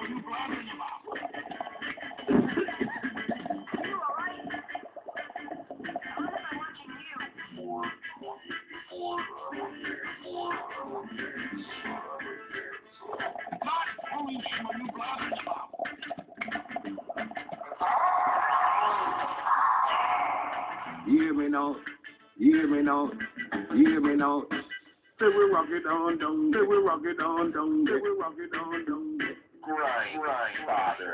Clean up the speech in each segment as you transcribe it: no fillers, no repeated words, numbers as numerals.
You hear me now? You hear me now? You hear me now? Say we rock it on down, say we rock it on down, say we rock it on down. Grind, father.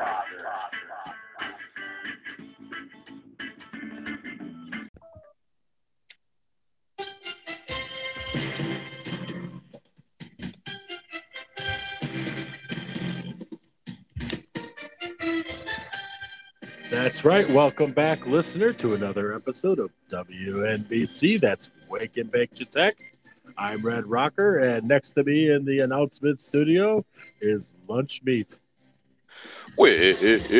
That's right. Welcome back, listener, to another episode of WNBC. That's Wake and Bake to Tech. I'm Red Rocker, and next to me in the announcement studio is Lunch Meat. Well, this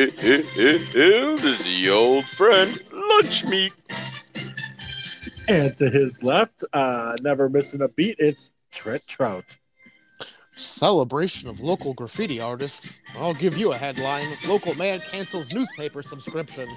is the old friend, Lunch Meat. And to his left, never missing a beat, it's Trent Trout. Celebration of local graffiti artists. I'll give you a headline. Local man cancels newspaper subscription.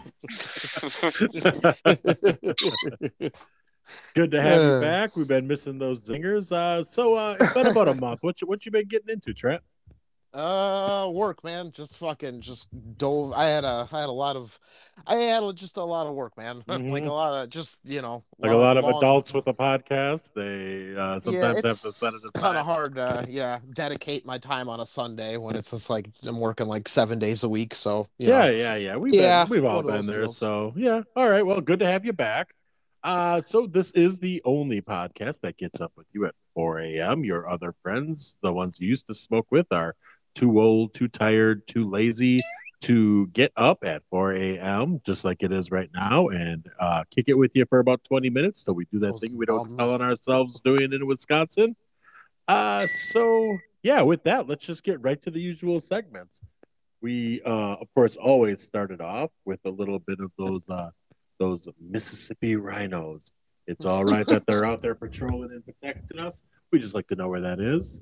Good to have you back. We've been missing those zingers. So it's been about a month. What you been getting into, Trent? Work, man. Just dove. I had a lot of work, man. Mhm. Like a lot of Like a lot of adults with a podcast, they sometimes have to set it aside. It's kind of hard to dedicate my time on a Sunday when it's just like I'm working like 7 days a week. So you know. Yeah. We've all one of been those there. deals. So yeah. All right. Well, good to have you back. So this is the only podcast that gets up with you at 4 a.m. Your other friends, the ones you used to smoke with, are too old, too tired, too lazy to get up at 4 a.m., just like it is right now, and kick it with you for about 20 minutes. So we do that Those thing we don't bums. tell on ourselves doing in Wisconsin. So yeah, with that, let's just get right to the usual segments. We, of course, always started off with a little bit of those Mississippi rhinos. It's all right that they're out there patrolling and protecting us. We just like to know where that is.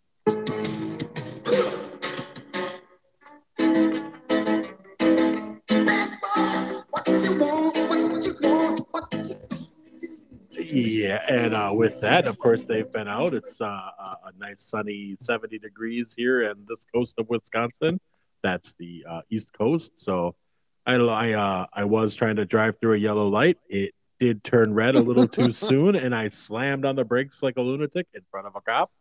Yeah, and with that, of course, they've been out. It's a nice sunny 70 degrees here in this coast of Wisconsin. That's the East Coast. So I was trying to drive through a yellow light. It did turn red a little too soon, and I slammed on the brakes like a lunatic in front of a cop.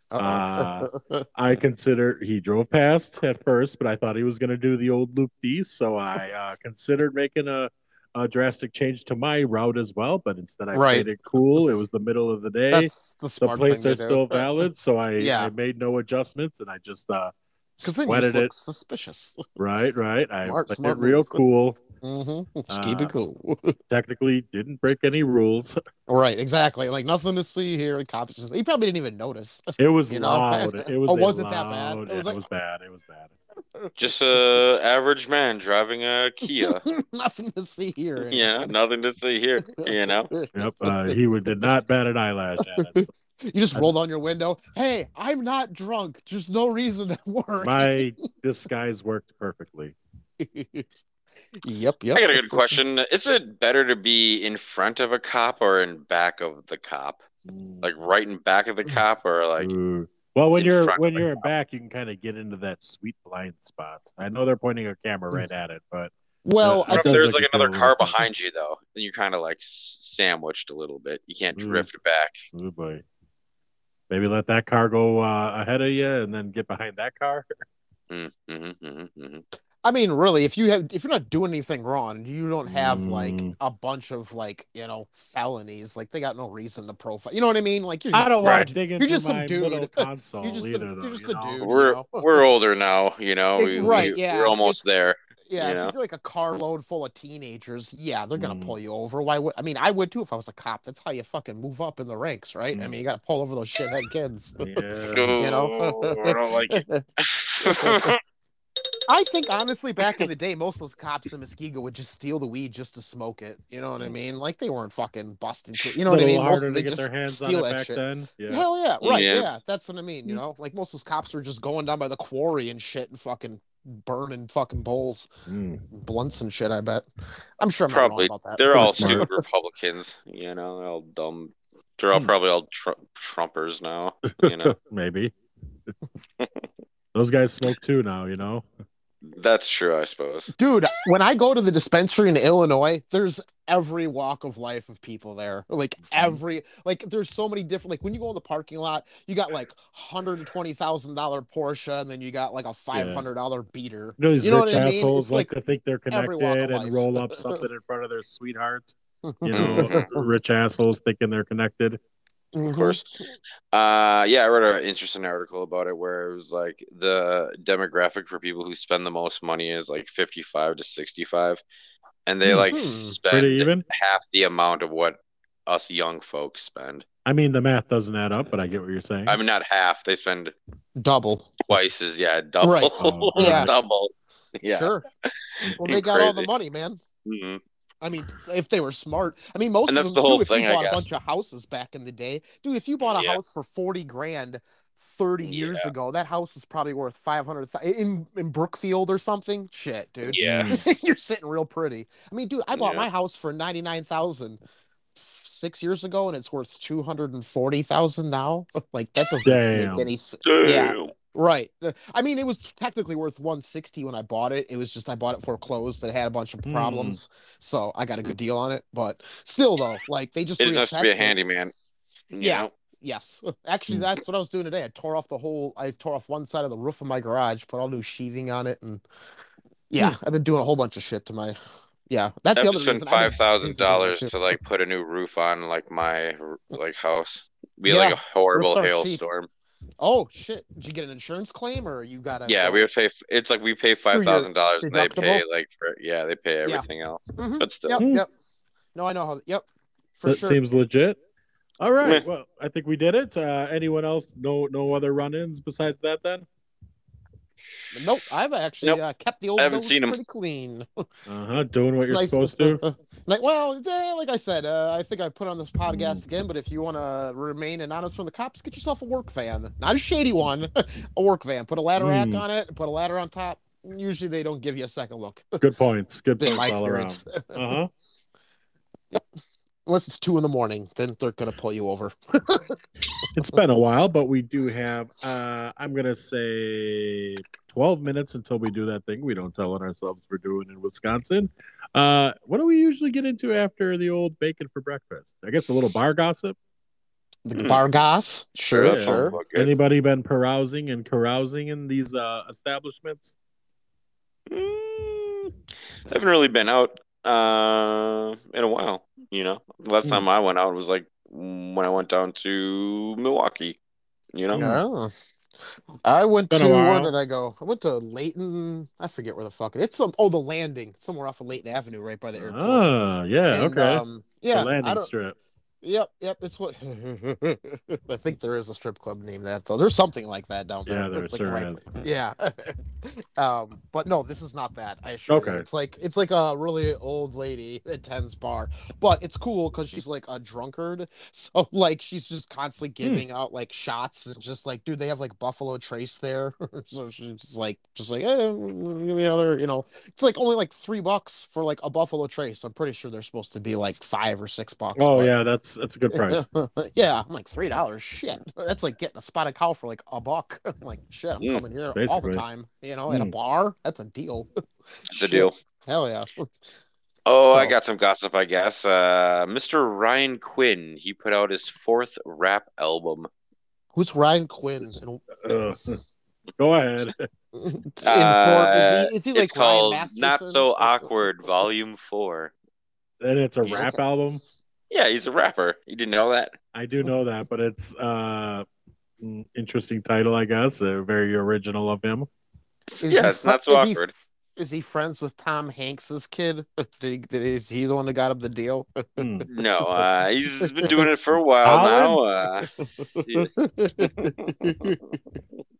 I considered he drove past at first, but I thought he was going to do the old loop D, so I considered making a drastic change to my route as well, but instead I played it cool. It was the middle of the day. That's the The smart plates thing are to do. still valid, so I Yeah. made no adjustments, and I just Because then you sweated look it. suspicious. Right. I Smart played it real move. cool. Mm-hmm. Just keep it cool. Technically, didn't break any rules. Right, exactly. Like nothing to see here. The cops he probably didn't even notice. It was You know? loud. It was. Oh, a was it that bad? loud- It was yeah, like- it was bad. It was bad. Just a average man driving a Kia. Nothing to see here. Yeah, nothing to see here. You know. Yep. Did not bat an eyelash at it. So You just roll down your window. Hey, I'm not drunk. Just no reason to worry. my disguise worked perfectly. Yep. I got a good question. Is it better to be in front of a cop or in back of the cop? Like right in back of the cop, or like Ooh. Well, when in you're front of the when you're back, you can kind of get into that sweet blind spot. I know they're pointing a camera right at it, but Well, It What if does there's make like you feel another a car little behind you though? Then you're kind of like sandwiched a little bit. You can't Mm. drift back. oh boy, maybe let that car go ahead of you, and then get behind that car. I mean, really, if you're not doing anything wrong, you don't have like Mm. a bunch of like felonies. Like they got no reason to profile. You know what I mean? Like you're just I don't Right. want to dig You're into just some my dude. middle console You're just either, though. you're just you a know? dude. We're older now, you know. Right, yeah, We're almost it's- there. Yeah, You if know? it's like a carload full of teenagers, yeah, they're gonna Mm. pull you over. Why would I would too if I was a cop. That's how you fucking move up in the ranks, right? I Mm. mean, you gotta pull over those shithead kids. Yeah. You know? Oh, I don't like it. I think honestly, back in the day, most of those cops in Muskego would just steal the weed just to smoke it. You know what I mean? Like they weren't fucking busting to it. You know A what I little mean? Most harder of to they get just their hands on steal it that back shit. then. Yeah. Hell yeah, right? Yeah. Yeah, that's what I mean. You know, like most of those cops were just going down by the quarry and shit and fucking burning fucking bowls, blunts and shit. I bet. I'm sure I'm not wrong Probably. about that. They're all smart. stupid Republicans. You know, they're all dumb. They're all probably all Trumpers now. You know, Maybe. Those guys smoke too now, you know? that's true, I suppose. Dude, when I go to the dispensary in Illinois, there's every walk of life of people there. Like there's so many different. Like when you go in the parking lot, you got like $120,000 Porsche, and then you got like a $500 beater. Those You know rich what I mean? assholes It's like to think they're every walk connected of and life. roll up something in front of their sweetheart. You know, rich assholes thinking they're connected. Of course. Yeah, I read an interesting article about it where it was like the demographic for people who spend the most money is like 55 to 65, and they like spend Pretty even. half the amount of what us young folks spend. I mean, the math doesn't add up, but I get what you're saying. I mean, not half. They spend double. Twice as double. Right. Oh, Yeah. Double. Yeah. Sure. Well, they got all the money, man. Mm-hmm. I mean, if they were smart. I mean, most And of that's them the whole too. If thing, you I bought a guess. bunch of houses back in the day, dude, if you bought a house for 40 grand 30 years ago, that house is probably worth 500,000 in Brookfield or something. Shit, dude. Yeah. You're sitting real pretty. I mean, dude, I bought my house for 99,000 6 years ago, and it's worth 240,000 now. Like that doesn't make any sense. Yeah. Right. I mean, it was technically worth 160 when I bought it. It was just I bought it foreclosed. It had a bunch of problems, so I got a good deal on it. But still, though, like they just it has to be a reassessed it. handyman. Yeah. Know? Yes. Actually, that's what I was doing today. I tore off one side of the roof of my garage, put all new sheathing on it, and I've been doing a whole bunch of shit to my. Yeah, that's the other reason. $5,000 to like put a new roof on like my house. Be like a horrible hailstorm. Oh shit! Did you get an insurance claim, or you got a? Yeah, we would pay. It's like we pay $5,000, and they pay they pay everything else. Mm-hmm. But still, yep. No, I know how. Yep, for that sure. Seems legit. All right. Well, I think we did it. Anyone else? No other run-ins besides that then? Nope. I've actually kept the old nose pretty clean. Doing what you're supposed to. Well, like I said, I think I put on this podcast again, but if you want to remain anonymous from the cops, get yourself a work van. Not a shady one, a work van. Put a ladder rack on it, put a ladder on top. Usually they don't give you a second look. Good points. Good points. My experience. Yep. Unless it's 2 a.m, then they're going to pull you over. It's been a while, but we do have, I'm going to say 12 minutes until we do that thing we don't tell on ourselves we're doing in Wisconsin. What do we usually get into after the old bacon for breakfast? I guess a little bar gossip. The bar goss? Sure. Anybody been carousing in these establishments? I haven't really been out in a while. You know, last time I went out was like when I went down to Milwaukee. You know, I went to where did I go? I went to Layton. I forget where the fuck it's. The Landing, somewhere off of Layton Avenue, right by the airport. Oh, yeah, and, okay. The landing strip. Yep. It's what I think there is a strip club named that though. There's something like that down there. Yeah, there sure is. Yeah. But no, this is not that. I assure you. It's like a really old lady that tends bar, but it's cool because she's like a drunkard. So like she's just constantly giving out like shots and just like, dude, they have like Buffalo Trace there. So she's just like, hey, give me another. You know, it's like only like $3 for like a Buffalo Trace. I'm pretty sure they're supposed to be like $5 or $6. Oh yeah, that's a good price. Yeah, I'm like $3. Shit, that's like getting a spotted cow for like $1. I'm like, shit, I'm coming here all the time. You know, at a bar, that's a deal. It's a deal. Hell yeah. I got some gossip, I guess. Mr. Ryan Quinn, he put out his 4th rap album. Who's Ryan Quinn? Go ahead. Is he like called Ryan Masterson? Not So Awkward, Volume 4. And it's a rap album? Yeah, he's a rapper. You didn't know that? I do know that, but it's interesting title, I guess. Very original of him. It's not so awkward. Is he friends with Tom Hanks's kid? Is he the one that got him the deal? No, he's been doing it for a while now.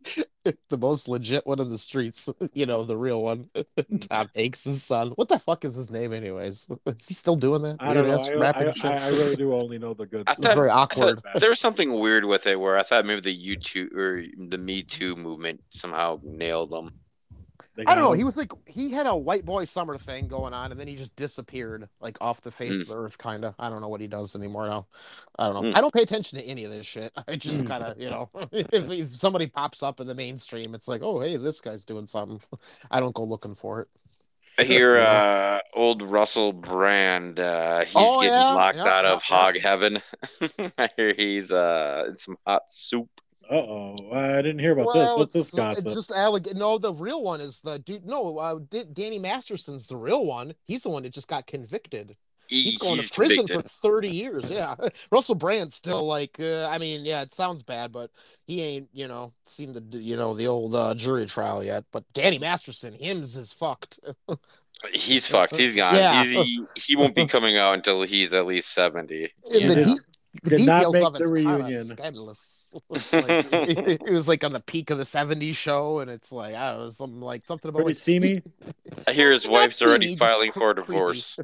The most legit one in the streets. The real one. Tom Hanks' son. What the fuck is his name, anyways? Is he still doing that? I don't know. Rapping shit? I really do only know the good I stuff. It's very awkward. There was something weird with it where I thought maybe the YouTube or the Me Too movement somehow nailed them. I don't know. He was like, he had a white boy summer thing going on, and then he just disappeared, like off the face of the earth, kind of. I don't know what he does anymore now. I don't know. I don't pay attention to any of this shit. I just kind of, if somebody pops up in the mainstream, it's like, oh, hey, this guy's doing something. I don't go looking for it. I hear old Russell Brand, he's getting locked out of hog heaven. I hear he's in some hot soup. Uh-oh, I didn't hear about this. What's this gossip? It's just no, the real one is the dude. No, Danny Masterson's the real one. He's the one that just got convicted. He's going to prison for 30 years. Yeah, Russell Brand's still like, it sounds bad, but he ain't, seen the old jury trial yet. But Danny Masterson, him's is fucked. He's fucked. He's gone. Yeah. He won't be coming out until he's at least 70. The details of it's kind of scandalous. It was like on the peak of the '70s show, and it's like, I don't know, something about pretty steamy. I hear his wife's already filing for a divorce.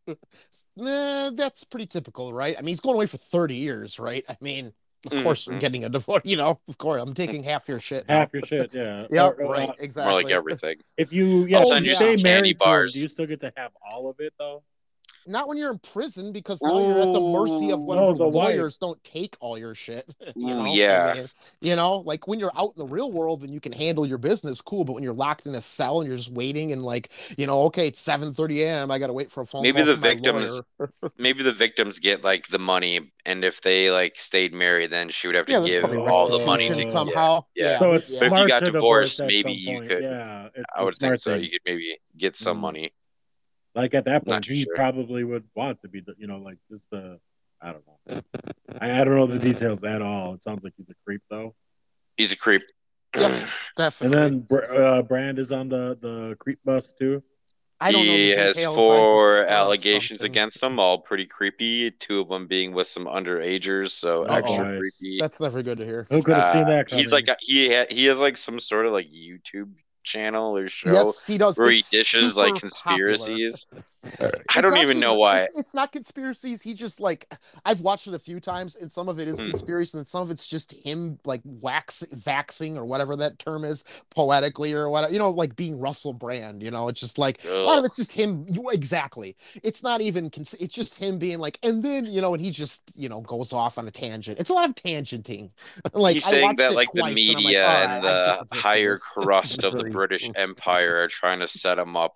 That's pretty typical, right? I mean, he's going away for 30 years, right? I mean, of course, you're getting a divorce. Of course, I'm taking half your shit. Half your shit, yeah. Yeah, right, exactly. More like everything. If you, stay married to him, do you still get to have all of it though? Not when you're in prison, because now you're at the mercy of whatever the lawyers don't take all your shit. Yeah. Like when you're out in the real world and you can handle your business, cool. But when you're locked in a cell and you're just waiting and okay, it's 7:30 a.m. I got to wait for a phone call from my lawyer. Maybe the victims get like the money, and if they like stayed married, then she would have to give all the money somehow. Yeah. So it's But if you got to divorced, divorce maybe you could. Yeah, I would think so. You could maybe get some money. Like at that point, he sure. probably would want to be, like just the. I don't know. I don't know the details at all. It sounds like he's a creep, though. He's a creep. Yep, definitely. And then Brand is on the creep bus too. I don't know the details. He has 4 allegations against him, all pretty creepy. 2 of them being with some underagers, so extra creepy. That's never good to hear. Who could have seen that coming? He's like he has like some sort of like YouTube channel or show. Yes, he does. Where he dishes like conspiracies. I don't even know why. It's not conspiracies. He just I've watched it a few times, and some of it is conspiracy, and some of it's just him like waxing or whatever that term is, poetically or whatever. Like being Russell Brand. It's just like a lot of it's just him. Exactly. It's not even. It's just him being like, and then and he just goes off on a tangent. It's a lot of tangenting. He's saying that like the media and the higher crust of the British Empire are trying to set him up.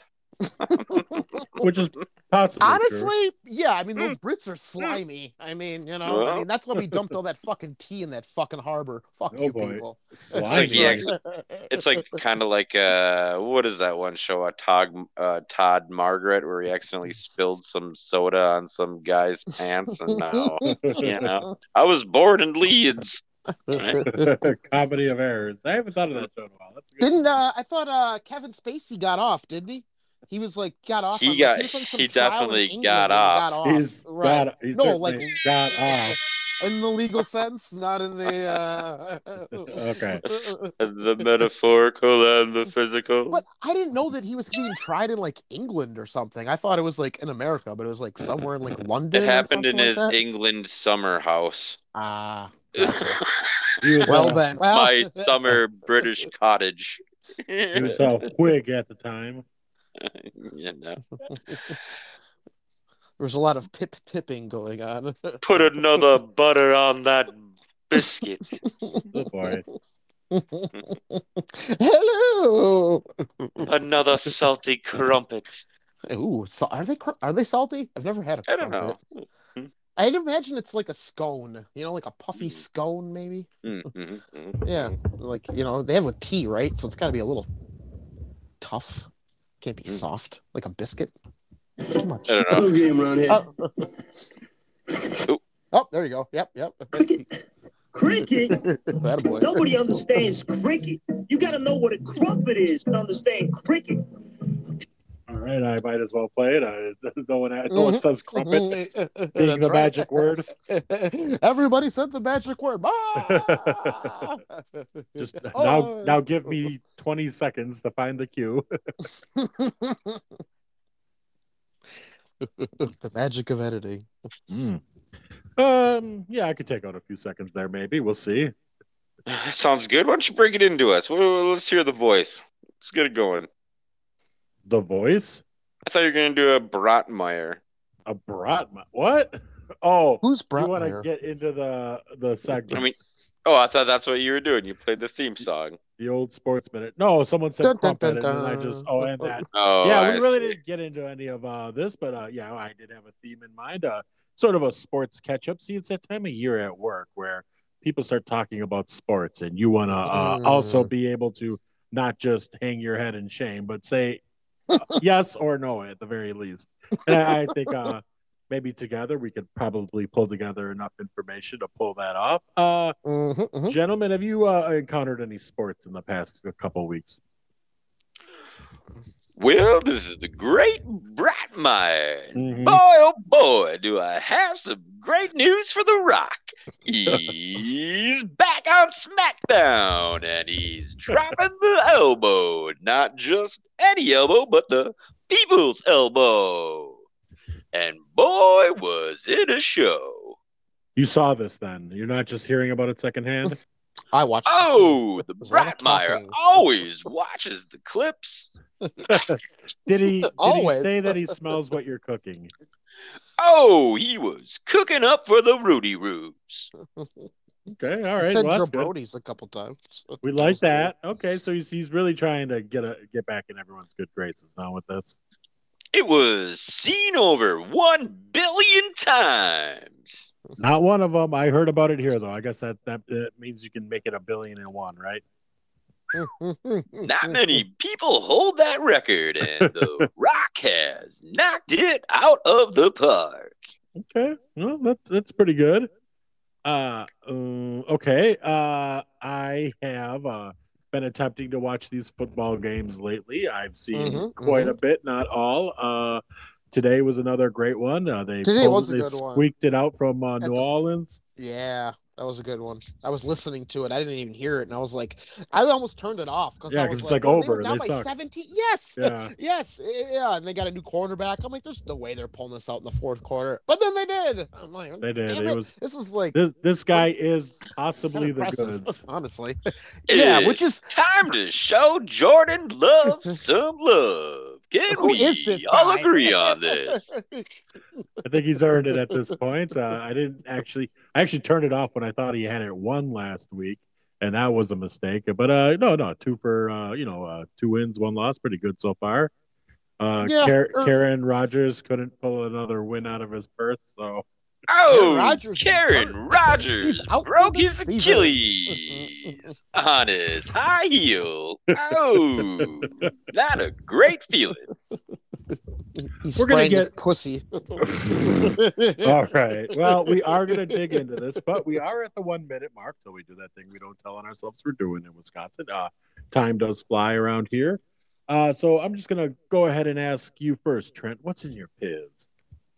Which is possible. Honestly, true. Yeah. I mean, those Brits are slimy. I mean, that's why we dumped all that fucking tea in that fucking harbor. Fuck you, people. It's like kind of like what is that one show? Todd Margaret, where he accidentally spilled some soda on some guy's pants, and now I was born in Leeds. Comedy of errors. I haven't thought of that show in a while. I thought Kevin Spacey got off, didn't he? He was got off. He definitely got off. He's got off. In the legal sense, not in the okay. The metaphorical and the physical. But I didn't know that he was being tried in England or something. I thought it was in America, but it was somewhere in London. It happened in his England summer house. Ah. Gotcha. My summer British cottage. He was a Whig at the time. There's a lot of pipping going on. Put another butter on that biscuit. Good boy. Hello. Another salty crumpet. Ooh, are they salty? I've never had a crumpet. I don't know. I'd imagine it's like a scone, like a puffy scone, maybe. Yeah, they have with tea, right? So it's got to be a little tough. Can't be soft like a biscuit. It's too much. I don't know. Game around here. Oh, there you go. Yep. Cricket? Nobody understands cricket. You got to know what a crumpet is to understand cricket. All right, I might as well play it. No one says crumpet being the magic word. Everybody said the magic word. Just now give me 20 seconds to find the cue. The magic of editing. Yeah, I could take out a few seconds there, maybe. We'll see. Sounds good. Why don't you bring it into us? Let's hear the voice. Let's get it going. The voice? I thought you were going to do a Brotmeyer. A Brotmeyer? What? Oh, who's Brotmeyer? You want to get into the segment? I thought that's what you were doing. You played the theme song. The old sports minute. No, someone said crumpet, and then I just and that. We really didn't get into any of this, but I did have a theme in mind. Sort of a sports catch up. See, it's that time of year at work where people start talking about sports, and you want to also be able to not just hang your head in shame, but say yes or no at the very least. And I think maybe together we could probably pull together enough information to pull that off. Gentlemen, have you encountered any sports in the past couple of weeks? Well, this is the great Brotmeyer. Boy, oh boy, do I have some great news for The Rock. He's back on SmackDown, and he's dropping the elbow. Not just any elbow, but the people's elbow. And boy, was it a show. You saw this then. You're not just hearing about it secondhand? I watched the Brotmeyer always watches the clips. Did he say that he smells what you're cooking? Oh, he was cooking up for the Rudy Roos. Okay, all right. He said jabronis a couple times. We like that. Cool. Okay, so he's really trying to get back in everyone's good graces now with this. It was seen over 1 billion times. Not one of them. I heard about it here, though. I guess that means you can make it 1,000,000,001, right? Not many people hold that record, and The Rock has knocked it out of the park. Okay, well, that's pretty good. Okay. I have been attempting to watch these football games lately. I've seen quite a bit, not all. Today was another great one. They squeaked it out from New Orleans. Yeah, that was a good one. I was listening to it. I didn't even hear it, and I was like, I almost turned it off because it's like over. They were down by suck. 17. Yes, yeah. Yes, yeah. And they got a new cornerback. I'm like, there's no way they're pulling this out in the fourth quarter, but then they did. I'm like, they did. This is like this guy is possibly the goods, honestly. Which is time to show Jordan Love some love. Can we all agree on this? I think he's earned it at this point. I actually turned it off when I thought he had it won last week, and that was a mistake. But no, 2 for 2 wins, 1 loss, pretty good so far. Karen Rodgers couldn't pull another win out of his purse, so. Karen Rodgers broke his Achilles on his high heel. Oh, not a great feeling. We're gonna get pussy. All right. Well, we are gonna dig into this, but we are at the 1 minute mark, so we do that thing we don't tell on ourselves we're doing in Wisconsin. Time does fly around here. So I'm just gonna go ahead and ask you first, Trent. What's in your Piz?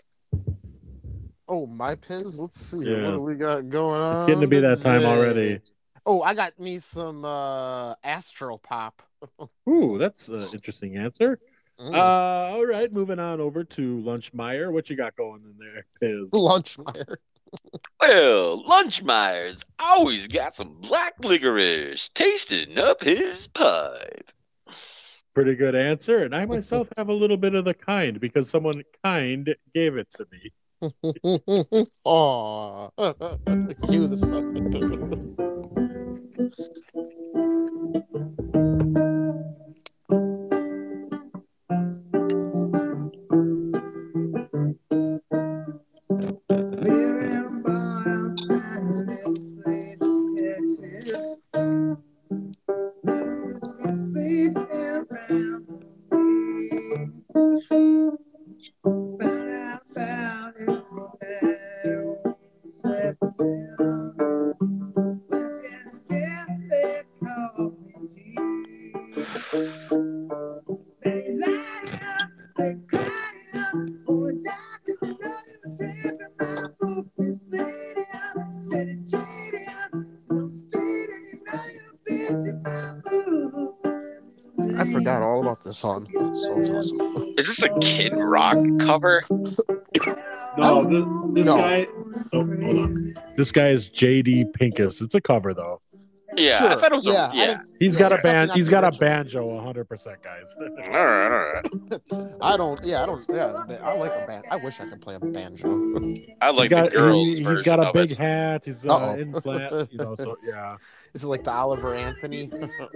Oh, my Piz? Let's see. Yes. What do we got going on? It's getting to be that time already. Oh, I got me some Astro Pop. Ooh, that's an interesting answer. All right, moving on over to Lunchmeyer. What you got going in there, Piz? Lunchmeyer. Well, Lunchmeyer's always got some black licorice tasting up his pipe. Pretty good answer. And I myself have a little bit of the kind because someone kind gave it to me. Aw. Cue the stuff. I forgot all about this song. So awesome. Is this a Kid Rock cover? No, this guy. Oh, hold on. This guy is J.D. Pincus. It's a cover though. Yeah, Sure. I thought it was. Yeah, He's got a band. definitely He's not got the a original. banjo, 100%, guys. All right. I don't. Yeah, I like a band. I wish I could play a banjo. I like the girls' he's version got a of big it. hat. He's in flat, so yeah. Is it like the Oliver Anthony?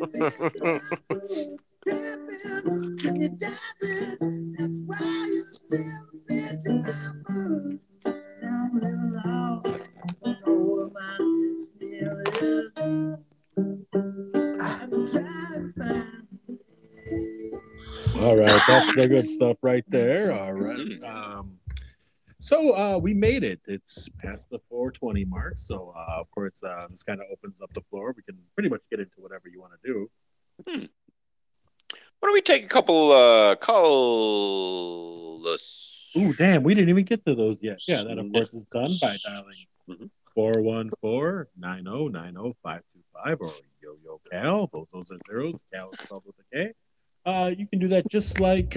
All right, that's the good stuff right there. All right. So we made it. It's past the 4:20 mark. So of course, this kind of opens up the floor. We can pretty much get into whatever you want to do. Why don't we take a couple calls? Ooh, damn, we didn't even get to those yet. Yeah, that of course is done by dialing 414-9090525 or Yo Cal. Those are zeros. Cal is spelled with a K. You can do that just like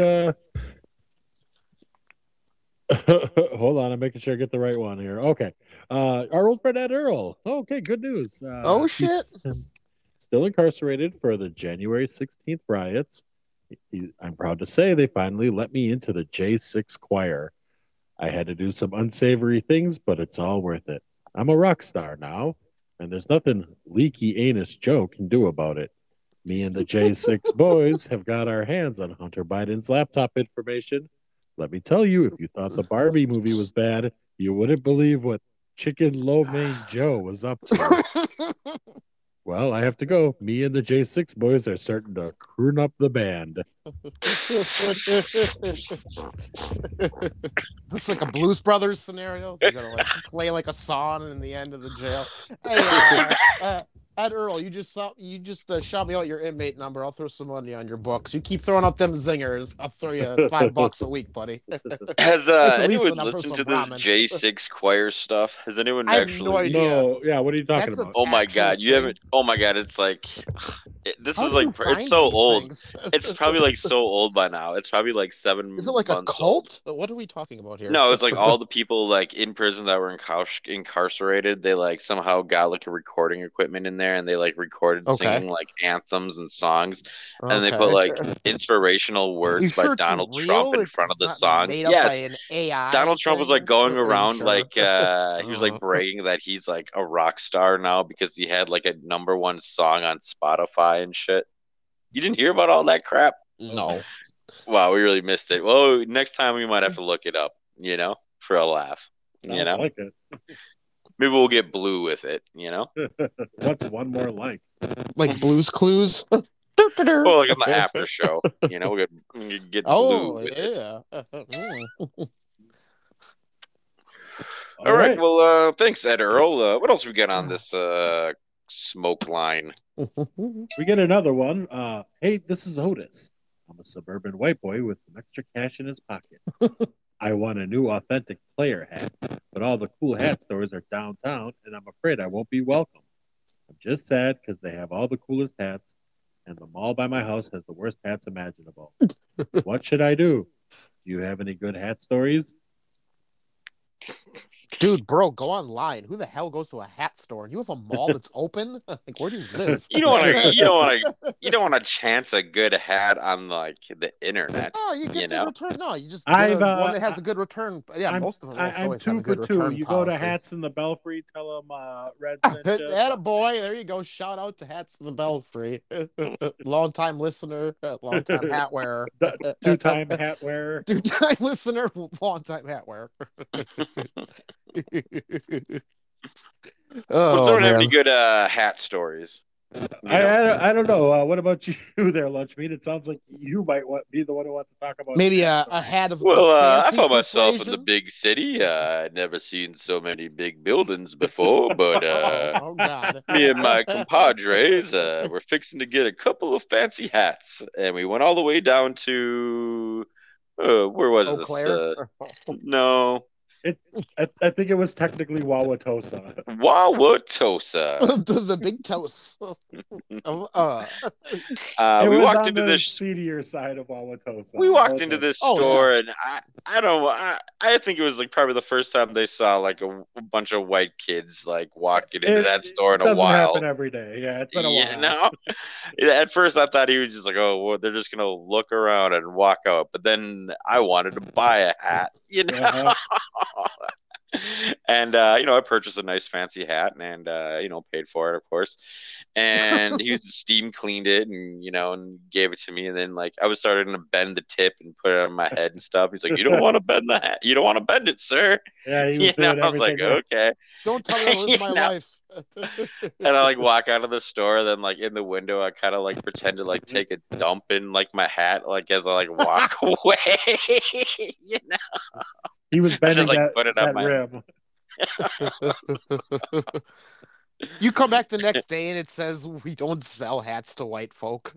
hold on, I'm making sure I get the right one here. Okay. Our old friend Ed Earl. Okay, good news. Oh shit. Still incarcerated for the January 16th riots. I'm proud to say they finally let me into the J6 choir. I had to do some unsavory things, but it's all worth it. I'm a rock star now, and there's nothing Leaky Anus Joe can do about it. Me and the J6 boys have got our hands on Hunter Biden's laptop information. Let me tell you, if you thought the Barbie movie was bad, you wouldn't believe what Chicken Lo Mein Joe was up to. Well, I have to go. Me and the J6 boys are starting to croon up the band. Is this like a Blues Brothers scenario? They're gonna like play like a song in the end of the jail. Hey, Ed Earl, you just shout me out your inmate number. I'll throw some money on your books. You keep throwing out them zingers, I'll throw you $5 a week, buddy. Has anyone listened to this J6 choir stuff? Has anyone I have actually? no idea. No, yeah. What are you talking about? Oh my god, you haven't. Oh my god, it's like this How is do you like find it's so these old. things? It's probably like so old by now. It's probably like 7 Is it like a months cult? What are we talking about here? No, it's like all the people like in prison that were incarcerated. They like somehow got like a recording equipment in there, and they like recorded singing like anthems and songs, and they put like inspirational words by Donald Trump in front of the songs. Yes, Donald Trump was like going around like he was like bragging that he's like a rock star now because he had like a #1 song on Spotify and shit. You didn't hear about all that crap? No. Wow, we really missed it. Well, next time we might have to look it up, for a laugh. I like it. Maybe we'll get Blue with it, What's one more like? Like Blue's Clues? Well, like on the after show, we'll get Blue with it. All right. Well, thanks, Ed Earl. What else we got on this smoke line? We get another one. Hey, this is Otis. I'm a suburban white boy with some extra cash in his pocket. I want a new authentic player hat, but all the cool hat stores are downtown, and I'm afraid I won't be welcome. I'm just sad because they have all the coolest hats, and the mall by my house has the worst hats imaginable. What should I do? Do you have any good hat stories? Dude, bro, go online. Who the hell goes to a hat store? You have a mall that's open? Like, where do you live? You don't want to chance a good hat on like the internet. Oh, you get the return. No, you just get one that has a good return. Yeah, most of them always have a good return policy. You go to Hats in the Belfry, tell them Red sent you. Attaboy, there you go. Shout out to Hats in the Belfry. Long-time listener, long-time hat wearer. Two-time hat wearer. Two-time listener, long-time hat wearer. Don't have any good hat stories. I don't know. What about you there, Lunchmeat? It sounds like you might be the one who wants to talk about maybe a hat of I found myself in the big city. I'd never seen so many big buildings before, but God. Me and my compadres were fixing to get a couple of fancy hats, and we went all the way down to where was Eau Claire? this? No. I think it was technically Wauwatosa. Wauwatosa. the big toast. It We was walked on into the this. seedier side of Wauwatosa. We walked into this Oh, store, and I don't. I think it was like probably the first time they saw like a bunch of white kids like walking into that store in a doesn't while. happen every day. Yeah, it's been a while. You know? At first, I thought he was just like, "Oh, well, they're just gonna look around and walk out." But then I wanted to buy a hat, you know. And I purchased a nice fancy hat, and paid for it, of course. And he steam cleaned it, and gave it to me. And then like I was starting to bend the tip and put it on my head and stuff. He's like, "You don't want to bend the hat. You don't want to bend it, sir." Yeah, he was doing I was like, everything. "Okay." Don't tell me how to live my life. And I like walk out of the store, then like in the window, I kind of like pretend to like take a dump in like my hat, like as I like walk away. He was bending just, like, put it on that my rim. You come back the next day and it says we don't sell hats to white folk.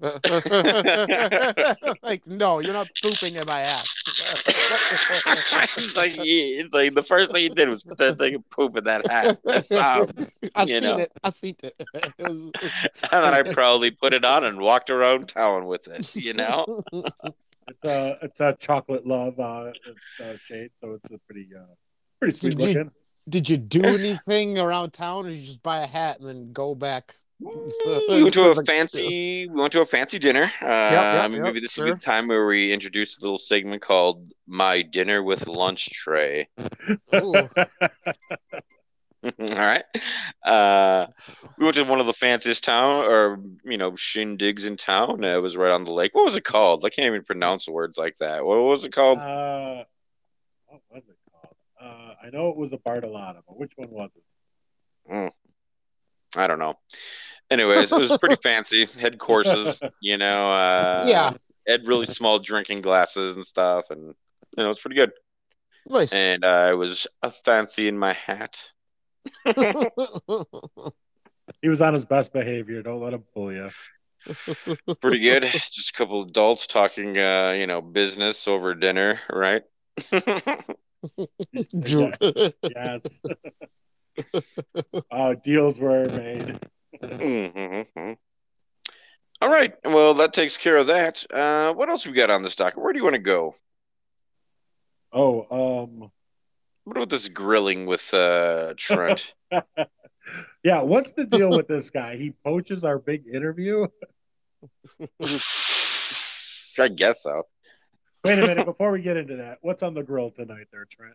Like, no, you're not pooping in my hats. It's like the first thing he did was pretend to poop in that hat. I seen it. And then I probably put it on and walked around town with it. It's a chocolate love shade, so it's a pretty sweet looking. Did you do anything around town, or did you just buy a hat and then go back? We went to a fancy dinner. Maybe this is a good time where we introduce a little segment called "My Dinner with Lunch Tray." All right. We went to one of the fanciest shindigs in town. It was right on the lake. What was it called? I can't even pronounce words like that. What was it called? What was it called? I know it was a Bartolata, but which one was it? I don't know. Anyways, it was pretty fancy. Had courses, had really small drinking glasses and stuff, and it's pretty good. Nice. And I was fancy in my hat. He was on his best behavior. Don't let him fool you. Pretty good. Just a couple of adults talking, business over dinner, right? Yes. Deals were made. Mm-hmm. All right. Well, that takes care of that. What else we got on this docket? Where do you want to go? What about this grilling with Trent? Yeah, what's the deal with this guy? He poaches our big interview? I guess so. Wait a minute, before we get into that, what's on the grill tonight there, Trent?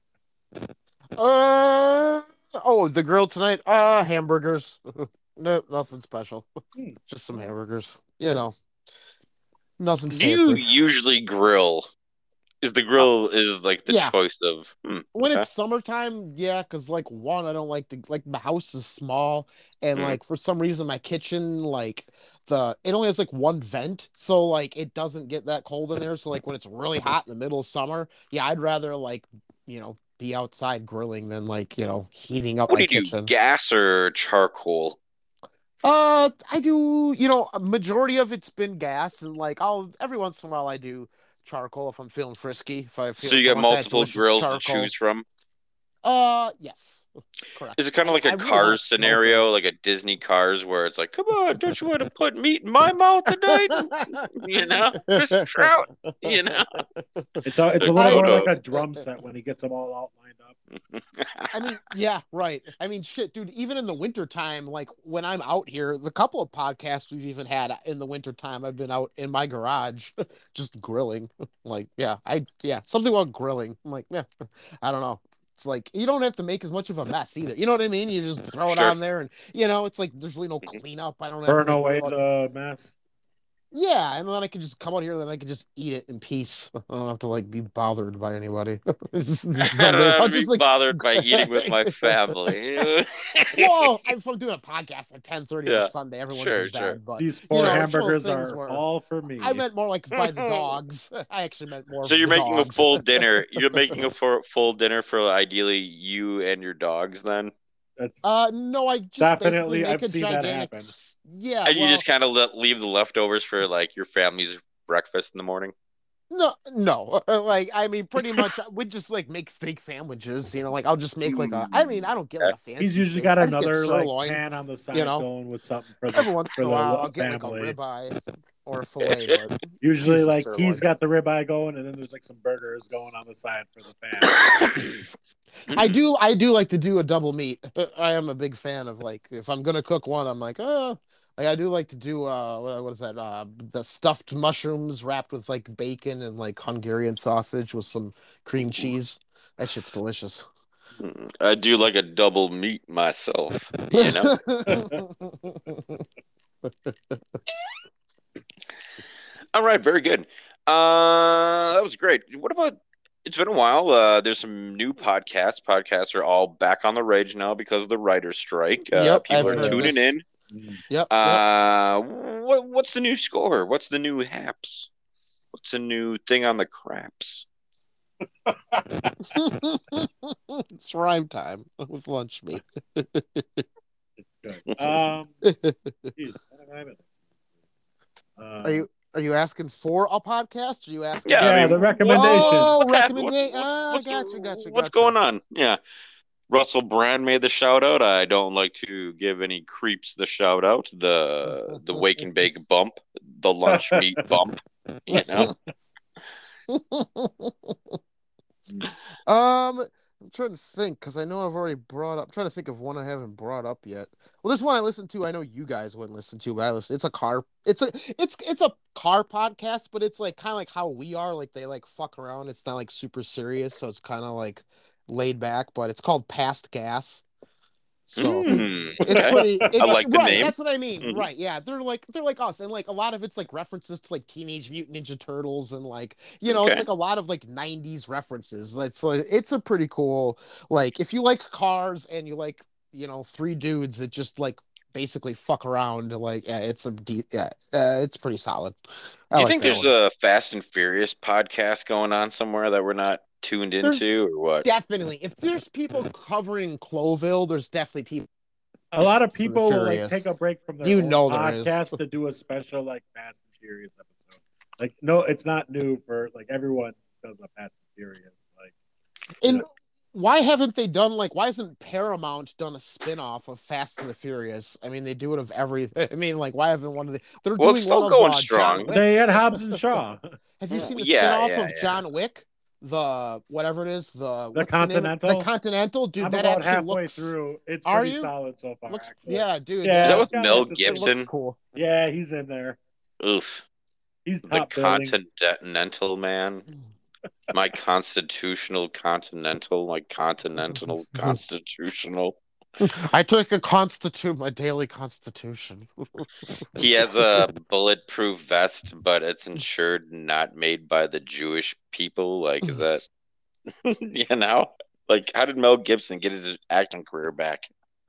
The grill tonight? Hamburgers. No, nothing special. Just some hamburgers. Nothing fancy. Do you usually grill? Is the grill like the choice of when it's summertime? Yeah, because like one, I don't like to my house is small, and like for some reason my kitchen it only has like one vent, so like it doesn't get that cold in there. So like when it's really hot in the middle of summer, I'd rather be outside grilling than heating up my kitchen. Gas or charcoal? I do. A majority of it's been gas, and every once in a while I do charcoal if I'm feeling frisky. So you got multiple grills to choose from? Yes. Correct. Is it kind of like a Cars scenario, like a Disney Cars, where it's like, come on, don't you want to put meat in my mouth tonight? Fish trout. It's a little more like a drum set when he gets them all outlined up. I mean, yeah, right. I mean, shit, dude, even in the wintertime, when I'm out here, the couple of podcasts we've even had in the wintertime, I've been out in my garage just grilling. Something about grilling. I'm like, yeah, I don't know. It's like, you don't have to make as much of a mess either. You know what I mean? You just throw it on there and, it's like, there's really no cleanup. I don't have burn away the mess. Yeah, and then I can just come out here, and then I can just eat it in peace. I don't have to be bothered by anybody. I don't have to be bothered by eating with my family. Well, if I'm doing a podcast at 10:30 on Sunday, everyone's in bed. But these 4 hamburgers are all for me. I meant more like by the dogs. I actually meant more. So you're making a full dinner. You're making a full dinner for ideally you and your dogs, then. No, I just definitely make I've seen gigantic, that happen. Yeah, and you just kind of leave the leftovers for your family's breakfast in the morning. No. Like, I mean, pretty much, we just like make steak sandwiches. You know, like I'll just make like a. I mean, I don't get like a fancy. He's usually steak. got I just get another like sirloin, pan on the side, you know, going with something for every once in a while, I'll get like a family. ribeye or a fillet. But Usually, like sirloin. he's got the ribeye going, and then there's like some burgers going on the side for the family. I do like to do a double meat. I am a big fan of like if I'm gonna cook one, I'm like, like I do like to do what is that? The stuffed mushrooms wrapped with like bacon and like Hungarian sausage with some cream cheese. That shit's delicious. I do like a double meat myself, you know. All right, very good. That was great. What about? It's been a while. There's some new podcasts. Podcasts are all back on the rage now because of the writer's strike. Yep, People I've are heard tuning this. in. Yep. What's the new score? What's the new haps? What's the new thing on the craps? It's rhyme time with lunch meat. Good. Geez, what am I Are you asking for a podcast? Or are you asking? Yeah, I mean, the recommendation. Oh, recommendation. Gotcha. What's going on? Yeah. Russell Brand made the shout out. I don't like to give any creeps the shout out. The wake and bake bump, the lunch meat bump. You know. I'm trying to think because I know I've already brought up. I'm trying to think of one I haven't brought up yet. Well, there's one I listened to. I know you guys wouldn't listen to, but I listen. It's a car. It's a car podcast, but it's like kind of like how we are. Like they like fuck around. It's not like super serious, so it's kind of like laid back. But it's called Past Gas. So it's pretty. It's I like the right. name. That's what I mean. Mhm. Right? Yeah. They're like us, and like a lot of it's like references to like Teenage Mutant Ninja Turtles, and like it's Okay. like a lot of like '90s references. It's a pretty cool. Like if you like cars and you like three dudes that just like basically fuck around, like it's pretty solid. Do you think there's a Fast and Furious podcast going on somewhere that we're not tuned into, or what? Definitely. If there's people covering Cloville, there's definitely people. A lot of people will like take a break from their own podcast to do a special like Fast and Furious episode. Like, no, it's not new for like everyone does a Fast and Furious. Like, why haven't they done why hasn't Paramount done a spin-off of Fast and the Furious? I mean, they do it of everything. I mean, like, why haven't one of they're doing it's still one going of strong. They had Hobbs and Shaw. Have you seen the spin-off of John Wick? The whatever it is, the Continental. The Continental, dude. I'm that about actually halfway looks through. It's pretty solid so far. Yeah, dude. Yeah, that was Mel Gibson. It looks cool. Yeah, he's in there. Oof. He's the Continental man. My constitutional continental, my continental constitutional. I took my daily constitution. He has a bulletproof vest, but it's insured, not made by the Jewish people. Like, is that, like, how did Mel Gibson get his acting career back?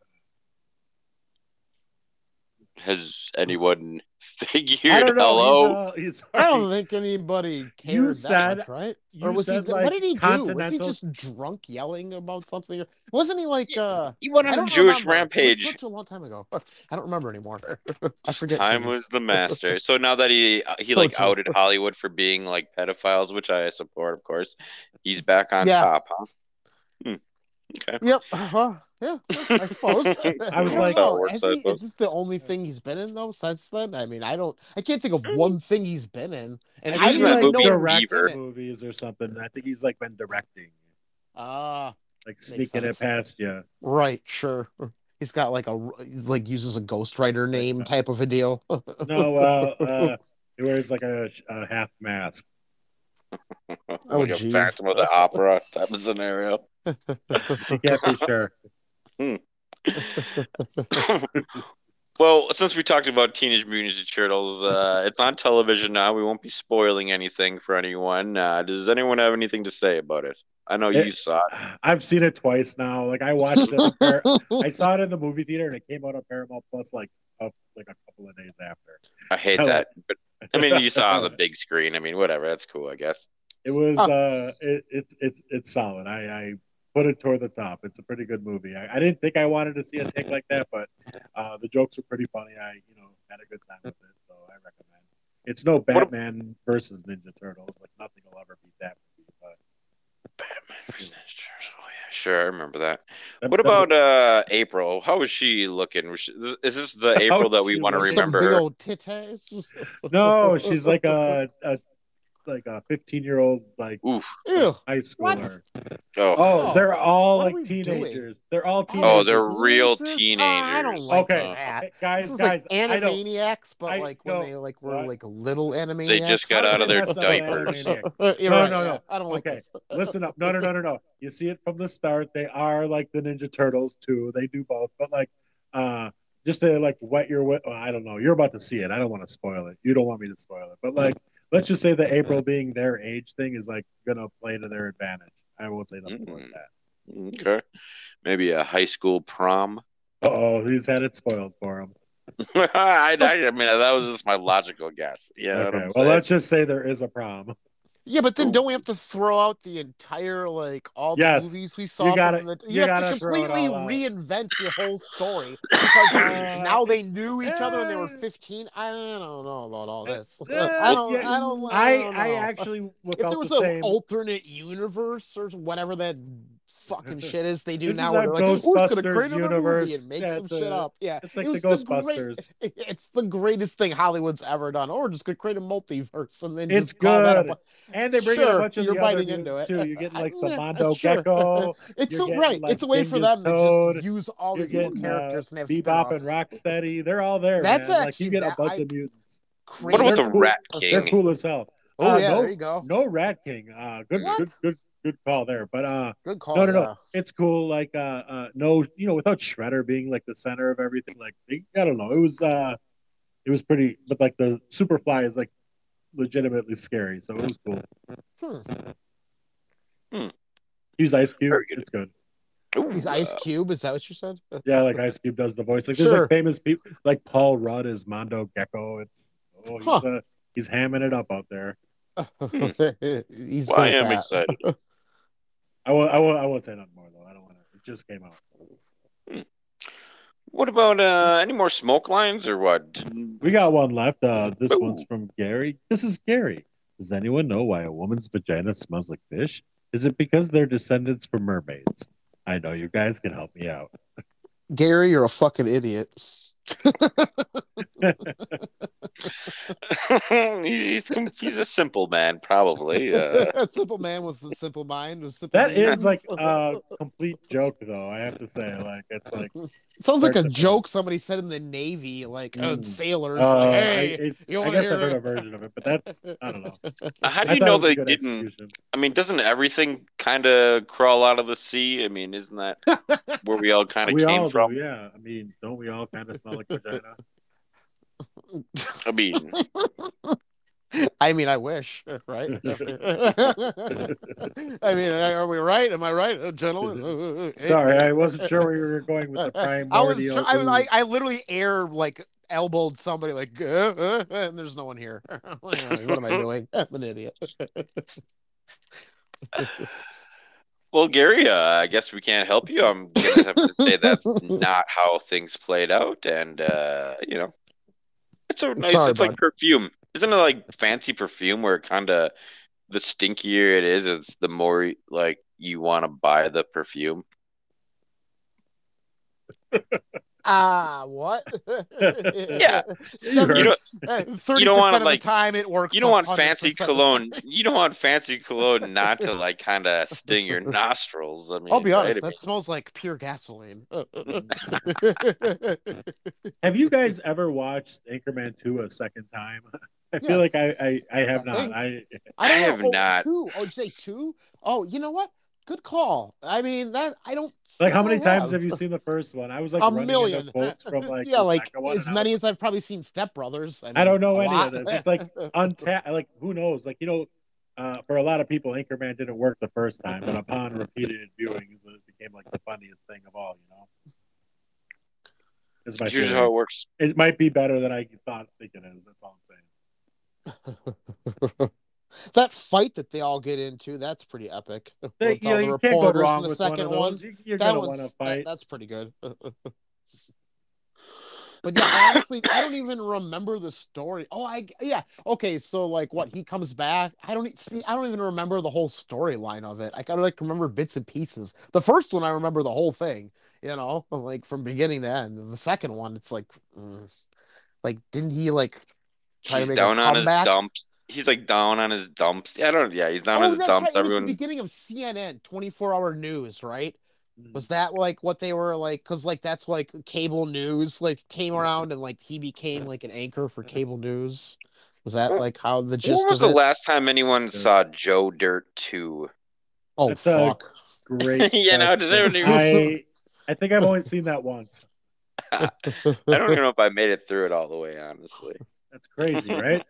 Has anyone figured? I don't know. Hello? I don't think anybody cared that much, right? Or was he? What did he do? Was he just drunk yelling about something? Wasn't he like? He went on a Jewish rampage. It was such a long time ago. I don't remember anymore. I forget. Time was the master. So now that he outed Hollywood for being like pedophiles, which I support, of course, he's back on top, huh? Okay. Yep. Yeah, I suppose. I was like, is this the only thing he's been in though since then? I mean, I can't think of one thing he's been in. And I didn't even know direct movies or something. I think he's like been directing. Like sneaking it past you. Right, sure. He's got like uses a ghostwriter name type of a deal. No, he wears like a half mask. Like a Phantom of the Opera type of scenario. You can't be sure. Well, since we talked about Teenage Mutant Ninja Turtles, it's on television now. We won't be spoiling anything for anyone. Does anyone have anything to say about it? I know you saw it. I've seen it twice now. Like I watched it. I saw it in the movie theater, and it came out on Paramount Plus like a couple of days after. I hate that, but I mean, you saw it on the big screen. I mean, whatever. That's cool, I guess. It was. It's solid. I put it toward the top. It's a pretty good movie. I didn't think I wanted to see a take like that, but the jokes were pretty funny. I had a good time with it, so I recommend. It's no Batman versus Ninja Turtles. Like nothing will ever beat that movie. But Batman versus Ninja Turtles. Oh yeah, sure, I remember that. What about April? How is she looking? Is this the April that we want to remember Some big her? old titties. No, she's like a 15-year-old high schooler. They're all like teenagers. They're all teenagers. They're real teenagers. I don't like that. Guys, this is like Animaniacs, but when they were like little Animaniacs. They just got out of their diapers. No. I don't like this. Listen up. No. You see it from the start. They are like the Ninja Turtles too. They do both. But like just to like wet your wit. I don't know. You're about to see it. I don't want to spoil it. You don't want me to spoil it. But like let's just say the April being their age thing is like gonna play to their advantage. I won't say nothing like that. Okay. Maybe a high school prom. He's had it spoiled for him. I mean, that was just my logical guess. Yeah. Okay. Well, let's just say there is a prom. Yeah, but then don't we have to throw out the entire all the movies we saw? You have to completely reinvent the whole story because now they knew each other when they were 15. I don't know about all this. I don't. I actually, if there was an alternate universe or whatever that fucking shit is they do now, where they're like, "Who's going to create another movie and make some shit up?" Yeah, it's like the Ghostbusters. It's the greatest thing Hollywood's ever done. Or we're just going to create a multiverse and then it's just call good. That and they bring in a bunch of the other mutants too. You get like some Mondo Gecko. It's right. Like, it's a way for them to just use all these little characters and have Bebop and Rocksteady. They're all there. That's man. Like you get a bunch of mutants. What about the Rat King? They're cool as hell. There you go. No Rat King. Good call there, but good call. No, it's cool. Like no, without Shredder being like the center of everything, like I don't know, it was pretty. But like the Superfly is like legitimately scary, so it was cool. He's Ice Cube. It's good. He's Ice Cube. Is that what you said? Yeah, like Ice Cube does the voice. Like there's like famous people, like Paul Rudd is Mondo Gecko. He's hamming it up out there. I am excited. I won't say nothing more though. I don't want to. It just came out. What about any more smoke lines or what? We got one left. This one's from Gary. This is Gary. Does anyone know why a woman's vagina smells like fish? Is it because they're descendants from mermaids? I know you guys can help me out. Gary, you're a fucking idiot. He's a simple man, probably. A simple man with a simple mind. That is like a complete joke, though. I have to say, like it's like it sounds like a joke somebody said in the Navy, like sailors. Like, hey, I guess I've heard a version of it, but that's I don't know. How do you know they didn't? Execution. I mean, doesn't everything kind of crawl out of the sea? I mean, isn't that where we all kind of came from? Yeah, I mean, don't we all kind of smell like vagina? I mean, I wish, right? I mean, are we right? Am I right, gentlemen? Sorry, I wasn't sure where you were going with the primordial. I literally elbowed somebody like, and there's no one here. What am I doing? I'm an idiot. Well, Gary, I guess we can't help you. I'm gonna have to say that's not how things played out, and it's so nice. It's like perfume. Isn't it like fancy perfume where kind of the stinkier it is, it's the more like you want to buy the perfume? What? Yeah. 30% you don't want of the time it works. You don't want fancy cologne. You don't want fancy cologne not to like kind of sting your nostrils. I mean, I'll be honest, that smells like pure gasoline. Have you guys ever watched Anchorman 2 a second time? I feel like I have not. I have not. 2? Oh, did you say 2? Oh, you know what? Good call. I mean, that I don't like. How many times have you seen the first one? I was like a million quotes from like like as many as I've probably seen Step Brothers. I don't know any of this. It's like untapped. Like who knows? Like for a lot of people, Anchorman didn't work the first time, but upon repeated viewings, it became like the funniest thing of all. Here's how it works. It might be better than I think it is. That's all I'm saying. That fight that they all get into, that's pretty epic. You can't go wrong with the second one. You're going to want to fight. That's pretty good. But yeah, honestly, I don't even remember the story. Okay, so like what, he comes back. I don't even remember the whole storyline of it. I kind of like remember bits and pieces. The first one I remember the whole thing, like from beginning to end. The second one, it's like didn't he like try to He's make a down on his comeback? dumps. He's like down on his dumps. Yeah, he's down on Oh, his that's dumps. right. It was the Everyone. beginning of CNN, 24-hour news, right? Mm. Was that like what they were like? Because like that's like cable news like came around and like he became like an anchor for cable news. Was that like how the When gist was of the it? last time anyone saw Joe Dirt 2? Oh That's a fuck! great You know, does anyone question. even- I think I've only seen that once. I don't even know if I made it through it all the way, honestly. That's crazy, right?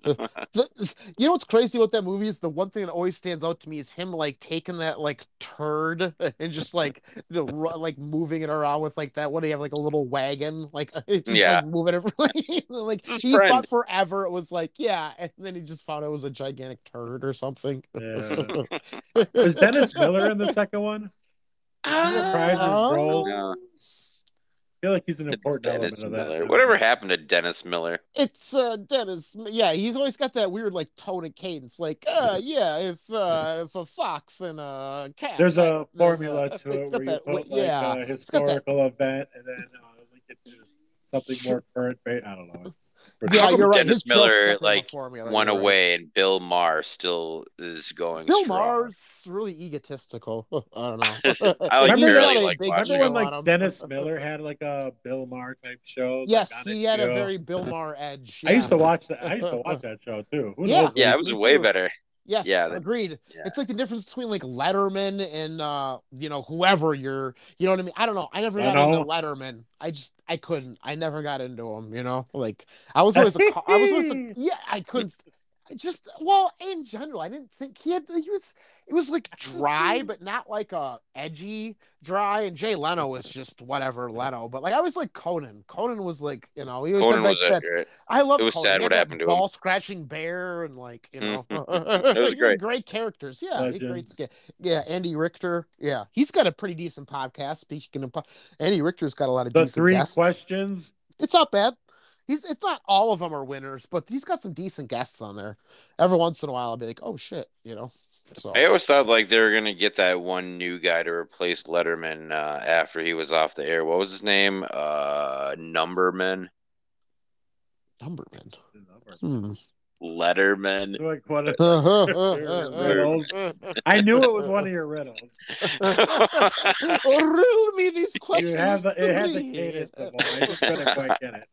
You know what's crazy about that movie is the one thing that always stands out to me is him like taking that like turd and just like like moving it around with like that. What do you have, like a little wagon, like just Yeah. like moving it like His he friend. thought forever it was like and then he just found it was a gigantic turd or something. Yeah. Was Dennis Miller in the second one? Is he reprised his role? No. I feel like he's an important Dennis element of that. Miller. Whatever happened to Dennis Miller? It's Dennis. Yeah, he's always got that weird like tone and cadence. Like, if a fox and a cat. There's a then, formula to it's it got where you that. put Yeah, like a it's got that. historical event and then link it to something more current. I don't know. It's Yeah, How come you're right. Dennis His joke's Miller definitely like a formula. went You're right. away and Bill Maher still is going Bill strong. Maher's really egotistical. I don't know. I like Remember barely that- like big watching Remember when ego him. like on him. Dennis Miller had like a Bill Maher type show? Yes, like, on he had a HBO? very Bill Maher edge. I used to yeah. watch that. I used to watch that show too. Who Yeah. knows? Yeah, it was Me way too. better. Yes, Yeah, agreed. yeah. It's like the difference between like Letterman and whoever you know what I mean? I don't know. I never got into Letterman. I couldn't. I never got into him, Like I was always I couldn't in general, I didn't think it was like dry, but not like a edgy dry. And Jay Leno was just whatever Leno, but like I was like Conan. Conan was like, he always Conan had like was that. great. I love It was Conan. sad He what had that happened to him. ball scratching bear and like, It was he had great. great characters. Yeah, he had great Legends. skit. Yeah, Andy Richter. Yeah, he's got a pretty decent podcast. Speaking of, Andy Richter's got a lot of The decent three guests. questions. It's not bad. It's not all of them are winners, but he's got some decent guests on there. Every once in a while, I'll be like, oh shit, So I always thought like they were gonna get that one new guy to replace Letterman after he was off the air. What was his name? Numberman. Numberman. Letterman. Like what? Riddles. I knew it was one of your riddles. Riddle me these questions. It had the cadence of one. I just couldn't quite get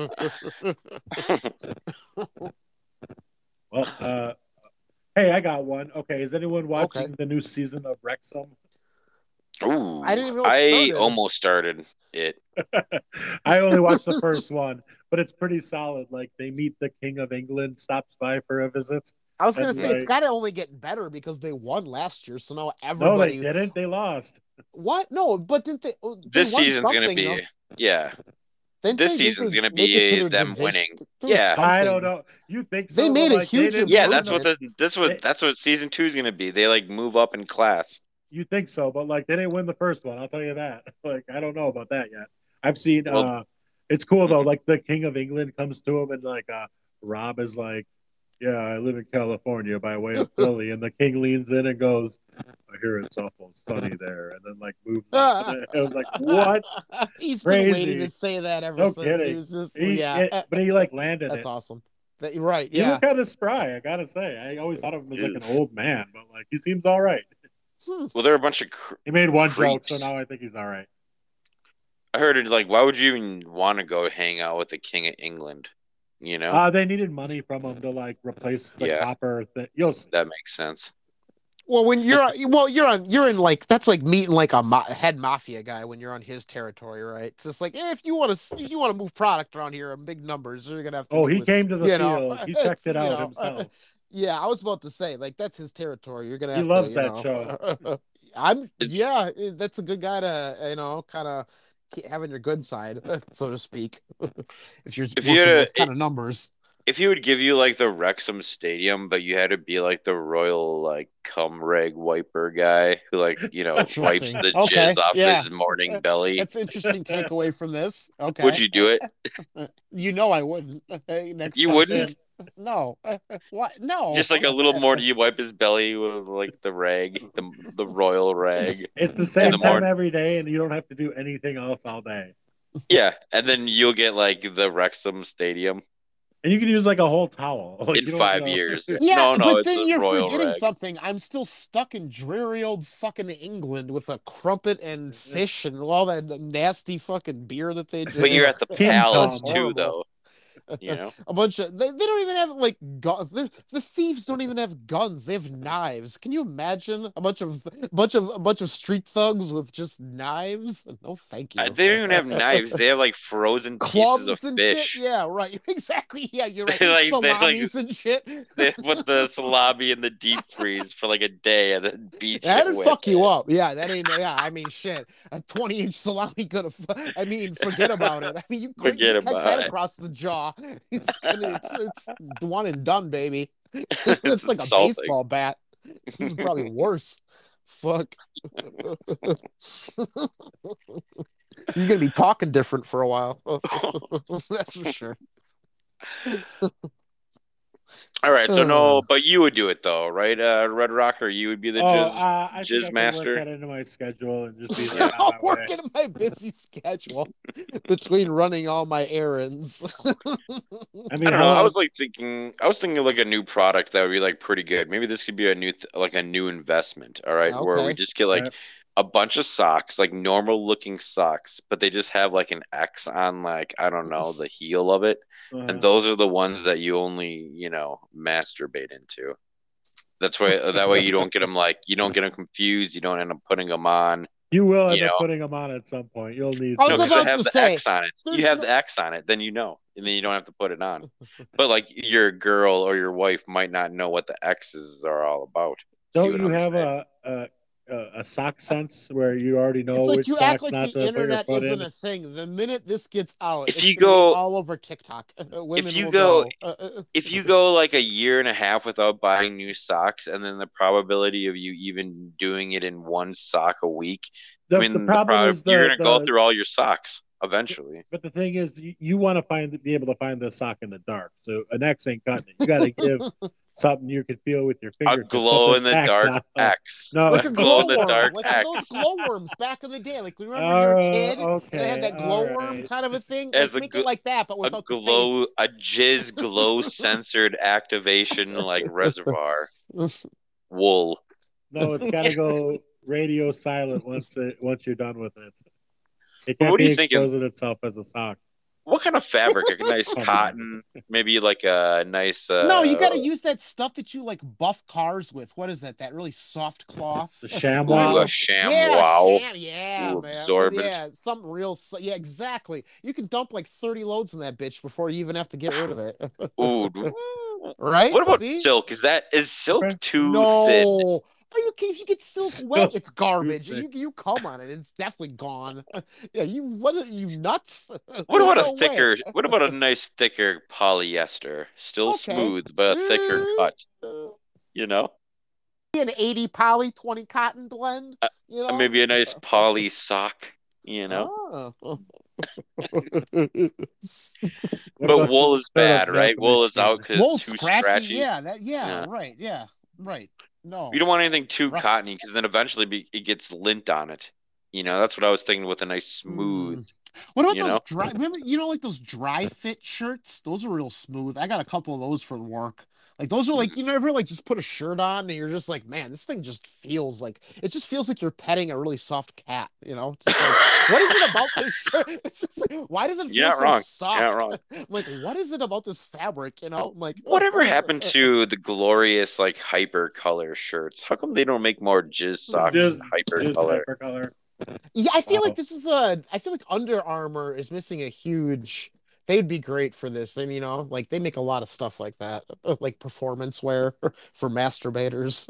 it. Well, hey, I got one. Okay, is anyone watching the new season of Wrexham? Ooh, I didn't even know it I started. almost started it. I only watched the first one, but it's pretty solid. Like they meet the King of England, stops by for a visit. I was gonna say like, it's got to only get better because they won last year, so now No, everybody. they didn't. They lost. What? No, but didn't they? This won season's gonna something, be though. Yeah. Didn't This they- season's didn't gonna they make it to be their them division? winning. There was Yeah. I don't something. know. You think so? They made but, a like, huge they didn't- Yeah, that's what improvement. that's what season 2 is gonna be. They like move up in class. You think so, but like they didn't win the first one. I'll tell you that. Like I don't know about that yet. I've seen. Well- It's cool though. Like the King of England comes to him and like Rob is like, "Yeah, I live in California by way of Philly," and the King leans in and goes, "I hear it's awful sunny there," and then like moves. On. It was like what? He's Crazy. been waiting to say that ever No since kidding. he was just But he like landed That's it. awesome. Right? He Yeah. looked kind of spry. I gotta say. I always thought of him as like an old man, but like he seems all right. Well, they're a bunch of. He made one joke, Creeps. so now I think he's all right. I heard it like, why would you even want to go hang out with the King of England? You know, They needed money from him to like replace the Yeah. copper thing. You'll see. that makes sense. Well, when you're in like that's like meeting like a head mafia guy when you're on his territory, right? It's just like if you want to move product around here in big numbers, you're gonna have to. Oh, meet he with, came to the you know, field. He checked it you out know, himself. Yeah, I was about to say like that's his territory. You're gonna He have loves to. that show. That's a good guy to kind of having your good side, so to speak. if you're If working you had those kind of numbers. if he would give you like the Wrexham Stadium, but you had to be like the royal like cum rag wiper guy who like wipes the jizz off his morning belly. That's interesting takeaway from this. Okay, would you do it? I wouldn't. Next you question. Wouldn't? No. What? No. Just like a little more. Do you wipe his belly with like the rag, the royal rag? It's the same time every day, and you don't have to do anything else all day. Yeah, and then you'll get like the Wrexham Stadium. And you can use like a whole towel in 5 years. Yeah, but then you're forgetting something. I'm still stuck in dreary old fucking England with a crumpet and fish and all that nasty fucking beer that they do. But you're at the palace too, though. A bunch of they don't even have like guns. The thieves don't even have guns. They have knives. Can you imagine a bunch of street thugs with just knives? No, thank you. They don't even have knives. They have like frozen clubs pieces of and fish. Shit. Yeah, right. Exactly. Yeah, you're right. Salamis and shit. They put the salami in the deep freeze for like a day and then beat you. That'd fuck you up. Yeah, that ain't. Yeah, I mean, shit. A 20-inch salami could have. I mean, forget about it. I mean, you catch that across the jaw. It's one and done, baby. It's like a baseball bat. It's probably worse. Fuck. You're gonna be talking different for a while. That's for sure. All right, so no, but you would do it though, right, Red Rocker? You would be the jizz master. Work that into my schedule and just be like, I'll work into my busy schedule between running all my errands. I mean, I was thinking of like a new product that would be like pretty good. Maybe this could be a new investment. All right, where we just get like a bunch of socks, like normal looking socks, but they just have like an X on, like, I don't know, the heel of it. And those are the ones that you only, masturbate into. That way you don't get them confused. You don't end up putting them on. You will end up putting them on at some point. You'll need. I was about to say, X on it. You have the X on it, then and then you don't have to put it on. But like your girl or your wife might not know what the X's are all about. Don't you have a sock sense where you already know it's like which you socks act like not the to internet put isn't in. a thing. The minute this gets out, if you go all over TikTok, women if you go like a year and a half without buying new socks, and then the probability of you even doing it in one sock a week, the problem is you're gonna go through all your socks eventually. But the thing is, you want to be able to find the sock in the dark. So an X ain't cutting it. You got to give something you can feel with your finger. A glow in the dark X. No, like a glowworm, like those glowworms back in the day. Like remember when you were a kid and had that glowworm kind of a thing. Like, make it like that, but without the face. A jizz glow censored activation like reservoir. Wool. No, it's got to go radio silent once you're done with it. It can't be exposing itself as a sock. What kind of fabric? A nice cotton, maybe like a nice. No, you got to use that stuff that you like buff cars with. What is that? That really soft cloth. The ShamWow. Yeah, ooh, man. Absorbent. Yeah, something real. Yeah, exactly. You can dump like 30 loads in that bitch before you even have to get rid of it. Ooh, right? What about silk? Is silk too thin? If you get silk wet, it's garbage. You come on it, it's definitely gone. Yeah, what are you nuts? What about a nice thicker polyester? Still smooth, but a thicker cut. An 80 poly, 20 cotton blend. Maybe a nice poly sock. Oh. But wool is bad, right? Wool is out because wool's too scratchy. Right. Yeah, right. No, you don't want anything too cottony because then eventually it gets lint on it. That's what I was thinking with a nice smooth. What about those dry? Remember, like those dry fit shirts? Those are real smooth. I got a couple of those for work. Like those are like you never like just put a shirt on and you're just like, man, this thing just feels like you're petting a really soft cat. It's just like, what is it about this shirt? It's just like, why does it feel so soft? You're not wrong. I'm like, what is it about this fabric? I'm like, whatever happened to the glorious like hyper color shirts? How come they don't make more jizz socks hyper color? Yeah, I feel like I feel like Under Armour is missing a huge they'd be great for this. And like they make a lot of stuff like that, like performance wear for masturbators.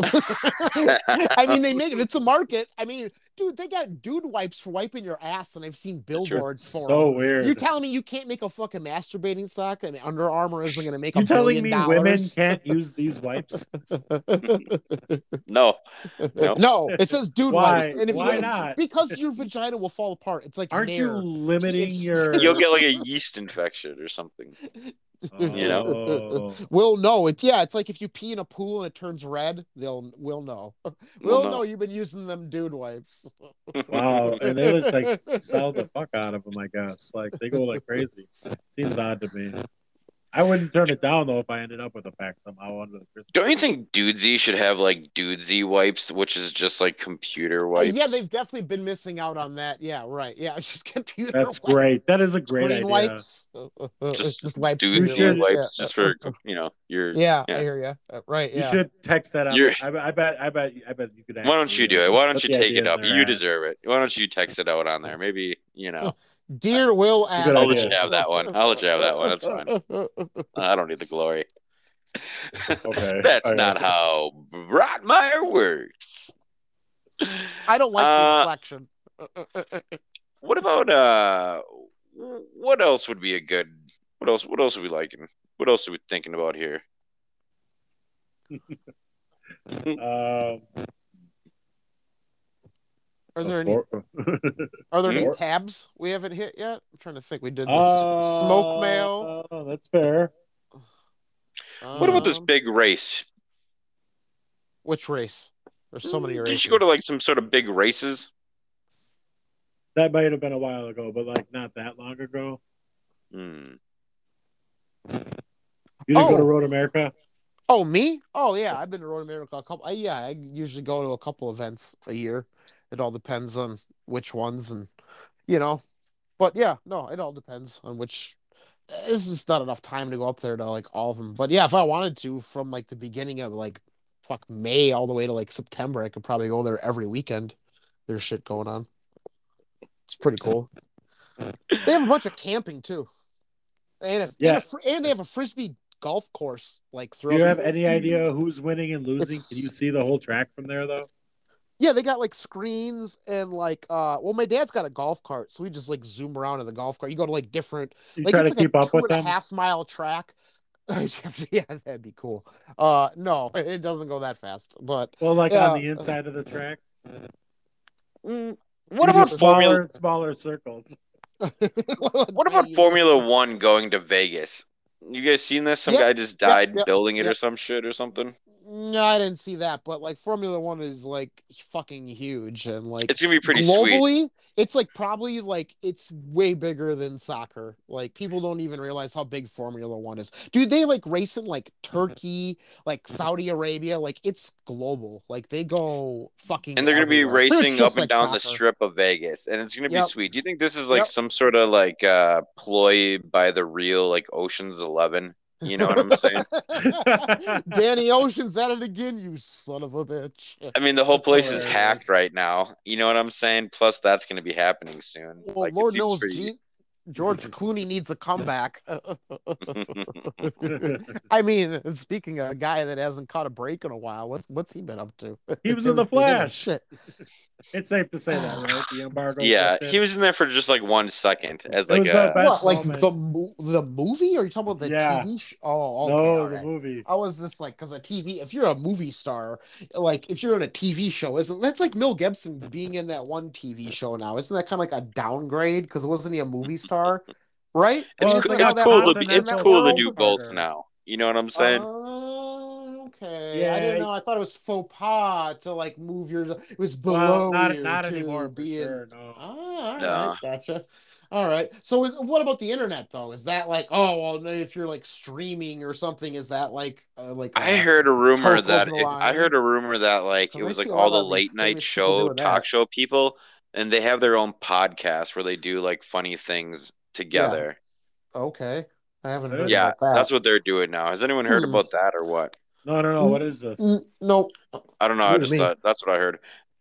I mean, they make it. It's a market. I mean, dude, they got dude wipes for wiping your ass, and I've seen billboards for so them. weird. You telling me you can't make a fucking masturbating sock, and Under Armour isn't going to make you $1 telling billion? me women can't use these wipes? No. No, it says dude Why? wipes. And if Why you, not? Because your vagina will fall apart. It's like aren't you Nair. limiting your? You'll get like a yeast infection or something. You know? We'll know. It's like if you pee in a pool and it turns red, we'll know. We'll know you've been using them dude wipes. Wow, and they just like sell the fuck out of them, I guess. Like they go like crazy. Seems odd to me. I wouldn't turn it down though if I ended up with a pack somehow under the Christmas. Don't you think Dudesy should have like Dudesy wipes, which is just like computer wipes? Yeah, they've definitely been missing out on that. Yeah, right. Yeah, it's just computer. That's great. That is a great idea. Wipes. Just wipes. Dudesy wipes, just for your. Yeah, I hear you. Right. Yeah. You should text that out. I bet you could. Why don't you do it? Why don't you take it up? You deserve it. Why don't you text it out on there? Maybe Dear Will ask. I'll let you have that one. That's fine. I don't need the glory. Okay. That's not how Rotmeyer works. I don't like the inflection. What about what else would be a good? What else are we liking? What else are we thinking about here? Are there any tabs we haven't hit yet? I'm trying to think. We did this smoke mail. That's fair. What about this big race? Which race? There's so many races. Did you go to like some sort of big races? That might have been a while ago, but like not that long ago. You didn't go to Road America? Oh, me? Oh, yeah. I've been to Road America a couple. I usually go to a couple events a year. It all depends on which ones, and But yeah, no, it all depends on which. This is not enough time to go up there to like all of them. But yeah, if I wanted to, from like the beginning of like May all the way to like September, I could probably go there every weekend. There's shit going on. It's pretty cool. They have a bunch of camping too, and they have a frisbee golf course like throughout. Do you have any idea who's winning and losing? Can you see the whole track from there though? Yeah, they got like screens and like my dad's got a golf cart, so we just like zoom around in the golf cart. You go to like different try to keep up with them? 2.5 mile track. Yeah, that'd be cool. No, it doesn't go that fast. But on the inside of the track. What about smaller circles? What about Formula One going to Vegas? You guys seen this? Some guy just died building it or some shit or something. No, I didn't see that, but like Formula One is like fucking huge, and like it's gonna be pretty globally. Sweet. It's like probably like it's way bigger than soccer. Like people don't even realize how big Formula One is. Dude, they like race in like Turkey, like Saudi Arabia. Like it's global. Like they go fucking. And they're gonna be racing up and down soccer. The strip of Vegas, and it's gonna be sweet. Do you think this is like some sort of like ploy by the real like Ocean's 11? You know what I'm saying? Danny Ocean's at it again, you son of a bitch. I mean, the whole place is hacked right now. You know what I'm saying? Plus, that's going to be happening soon. Well, like, Lord knows George Clooney needs a comeback. I mean, speaking of a guy that hasn't caught a break in a while, what's he been up to? He was in The Flash. Shit. It's safe to say that, right? The embargo. Yeah, he was in there for just like 1 second as like the movie? Or are you talking about the TV show? Oh, okay, no, the movie. I was just like, because a TV. If you're a movie star, like if you're in a TV show, that's like Mel Gibson being in that one TV show now? Isn't that kind of like a downgrade? Because wasn't he a movie star? Right? Well, it's cool to do both now. You know what I'm saying? Okay. Yeah, I didn't know. I thought it was faux pas to like move your. It was below not you not to anymore. Be sure, in. No. Oh, all right, gotcha. All right. So, what about the internet though? Is that like, if you're like streaming or something, is that like I heard a rumor that like it was like all the late night talk show people, and they have their own podcast where they do like funny things together. Yeah. Okay. I haven't heard about that. That's what they're doing now. Has anyone heard about that or what? No. What is this? No. I don't know. I just thought that's what I heard.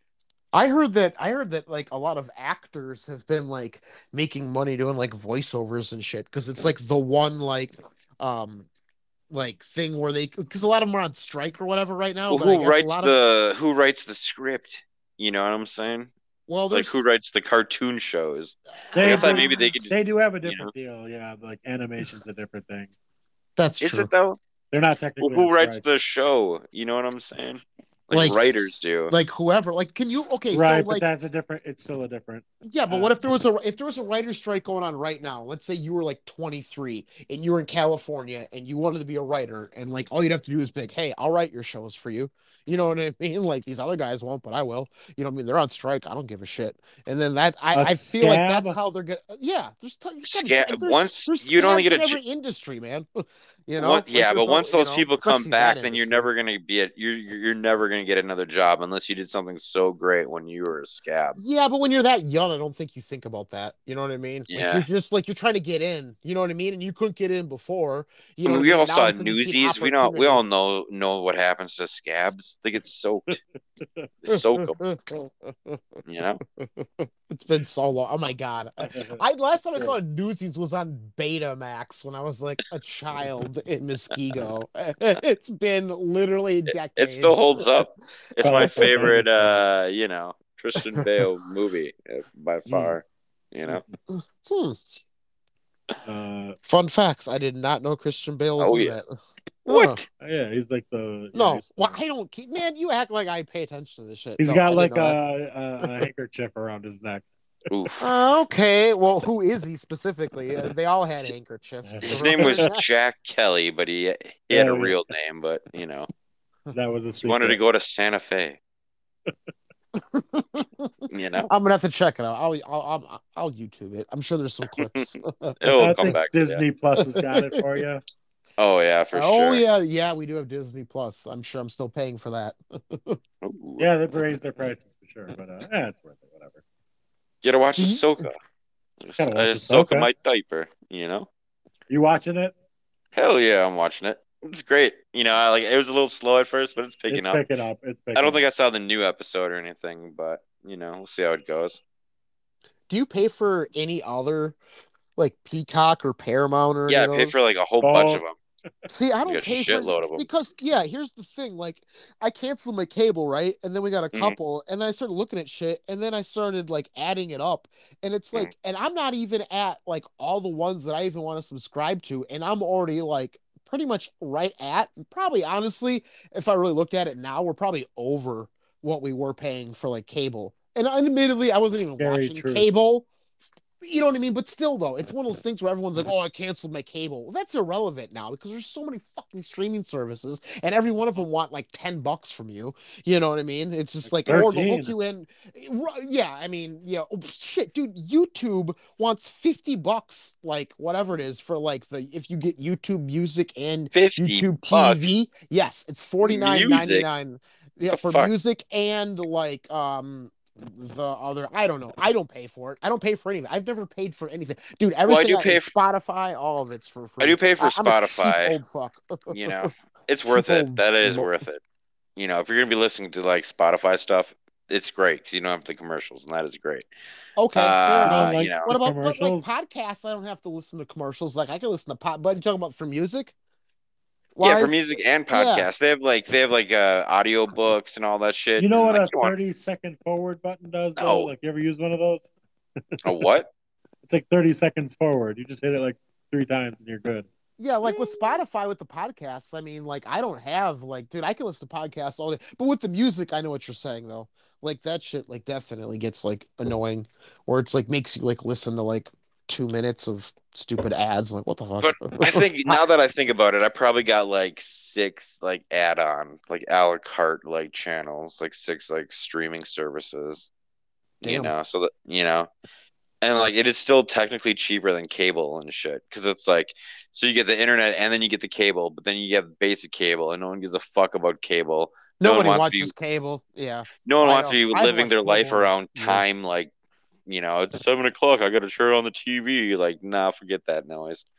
I heard that like a lot of actors have been like making money doing like voiceovers and shit because it's like the one um like thing where they because a lot of them are on strike or whatever right now, Well, but I guess a lot of who writes the script? You know what I'm saying? well Like who there's writes the cartoon shows? They Like I thought do, maybe they could just, they do have a you know, different deal. Yeah, like animation's a different thing. that's is true. it though? They're not Well, technically on who writes strike. the show? You know what I'm saying? Like Like writers do. like whoever like can you okay Right, so but like that's a different. It's still a different. yeah, but what if there was a writer's strike going on right now? Let's say you were like 23 and you were in California and you wanted to be a writer and like all you'd have to do is be like, hey, I'll write your shows for you. You know what I mean? Like these other guys won't, but I will. You know what I mean? They're on strike. I don't give a shit. And then that's I feel like scab? that's how they're gonna yeah, there's Once there's you don't scabs get in a every industry, man. You know? One, Like yeah, there's but once those people come especially back, that then you're industry. never gonna be at you're never gonna get another job unless you did something so great when you were a scab. Yeah, but when you're that young, I don't think you think about that. You know what I mean? Like Yeah. you're just like you're trying to get in. You know what I mean? And you couldn't get in before. You I know mean, what we I mean? all Now saw all of a sudden you see an Newsies. We opportunity. all know what happens to scabs. They get soaked. They soak them. You know. It's been so long. Oh my god! I last time I saw Newsies was on Betamax when I was like a child in Muskego. It's been literally decades. It still holds up. It's I my like the favorite, dinosaur. Christian Bale movie by far. You know. Fun facts: I did not know Christian Bale was Oh in yeah. that. What? Yeah, he's like the. No, he's well, I don't keep. Man, you act like I pay attention to this shit. He's No, got I like didn't know a handkerchief around his neck. Oof. okay, well, who is he specifically? They all had handkerchiefs. His name was Jack Kelly, but he had a real name. But you know, that was a he wanted to go to Santa Fe. You know, I'm gonna have to check it out. I'll YouTube it. I'm sure there's some clips. It'll come back. Disney Plus has got it for you. Oh yeah, for Oh sure. yeah, we do have Disney Plus. I'm sure I'm still paying for that. Ooh. Yeah, they've raised their prices for sure, but it's worth it. Whatever. You gotta watch Ahsoka. Gotta watch Ahsoka my diaper. You know. You watching it? Hell yeah, I'm watching it. It's great. You know, it was a little slow at first, but it's picking up. I don't think I saw the new episode or anything, but you know, we'll see how it goes. Do you pay for any other like Peacock or Paramount or I pay for like a whole bunch of them. See, I don't pay for of them because here's the thing. Like, I canceled my cable, right? And then we got a couple, and then I started looking at shit, and then I started like adding it up, and it's like, and I'm not even at like all the ones that I even want to subscribe to, and I'm already like pretty much right at probably honestly, if I really looked at it now, we're probably over what we were paying for like cable. And admittedly, I wasn't even watching cable. You know what I mean? But still, though, it's one of those things where everyone's like, oh, I canceled my cable. Well, that's irrelevant now because there's so many fucking streaming services and every one of them want like $10 from you. You know what I mean? It's just like, or to hook you in. Yeah, I mean, yeah. Oh, shit, dude, YouTube wants $50, like whatever it is for like if you get YouTube Music and YouTube TV. Yes, it's $49.99. Yeah, for music and like the other I don't know. I don't pay for it. I don't pay for anything. I've never paid for anything. Dude, everything Spotify, all of it's for free. I do pay for Spotify. I'm a cheap old fuck. You know, it's worth it. That is worth it. You know, if you're gonna be listening to like Spotify stuff, it's great because you don't have the commercials, and that is great. Okay, fair enough. You know, what about like podcasts? I don't have to listen to commercials. Like I can listen to but you're talking about for music? Yeah, for music and podcasts. Yeah. They have like audio books and all that shit. You know what like, a 30-second forward button does though? Like you ever use one of those? A what? It's like 30 seconds forward. You just hit it like 3 times and you're good. Yeah, like with Spotify with the podcasts, I mean, like I don't have like, dude, I can listen to podcasts all day. But with the music, I know what you're saying though. Like that shit like definitely gets like annoying where it's like makes you like listen to like 2 minutes of stupid ads. I'm like, what the fuck? But I think now that I think about it, I probably got like 6 like add-on, like a la carte like channels, like 6 like streaming services. Damn. You know, so that you know, and like it is still technically cheaper than cable and shit because it's like, so you get the internet and then you get the cable, but then you get basic cable and no one gives a fuck about cable. Nobody watches cable. Yeah. No one wants to be living their life around time like. You know, it's 7 o'clock. I got to turn on the TV. Like, nah, forget that noise.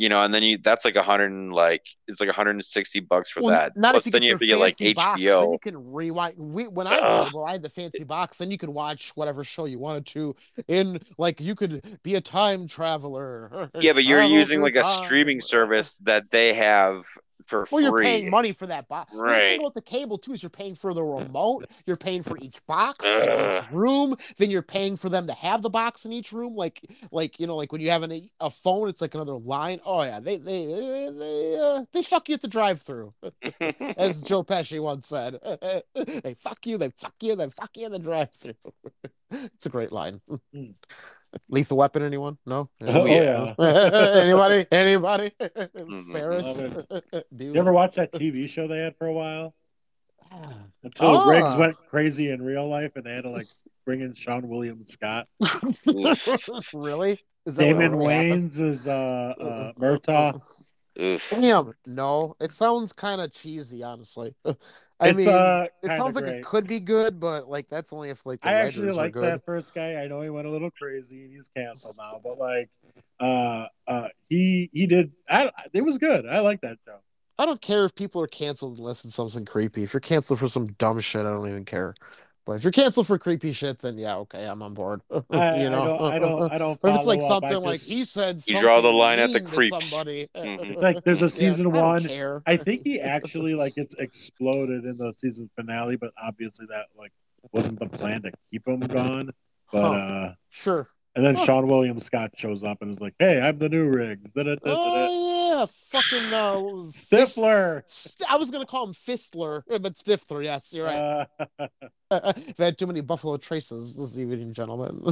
and then that's like it's like $160 for that. Not Plus, if you then get you have their to get like fancy box. Then HBO. you can rewind. When I had cable, I had the fancy box. Then you could watch whatever show you wanted to. You could be a time traveler. Yeah, but you're using like a time. streaming service that they have for free. You're paying money for that box. Right. Well, the thing about the cable too is you're paying for the remote. You're paying for each box in each room. Then you're paying for them to have the box in each room. Like when you have a phone, it's like another line. Oh yeah, they fuck you at the drive-through, as Joe Pesci once said. They fuck you. They fuck you. They fuck you in the drive-through. It's a great line. Lethal Weapon, anyone? No? Oh, yeah. Anybody? Ferris? You ever watch that TV show they had for a while? Until Riggs went crazy in real life and they had to bring in Sean William Scott. Really? Damon Wayans is Murtaugh. Damn, no. It sounds kind of cheesy, honestly. It sounds like it could be good, but that's only if the I writers actually like good. That first guy. I know he went a little crazy and he's canceled now, but he did. It was good. I like that show. I don't care if people are canceled unless it's something creepy. If you're canceled for some dumb shit, I don't even care. But if you're canceled for creepy shit, then yeah, okay, I'm on board. I don't. But if it's like something he said something, you draw the line at the creeps. Somebody. It's like there's a season one. Care. I think he actually it's exploded in the season finale, but obviously that wasn't the plan to keep him gone. But sure. And then Sean William Scott shows up and is like, "Hey, I'm the new Riggs." Oh yeah, fucking Stifler. I was gonna call him Fistler, but Stifler. Yes, you're right. I've had too many Buffalo Traces this evening, gentlemen.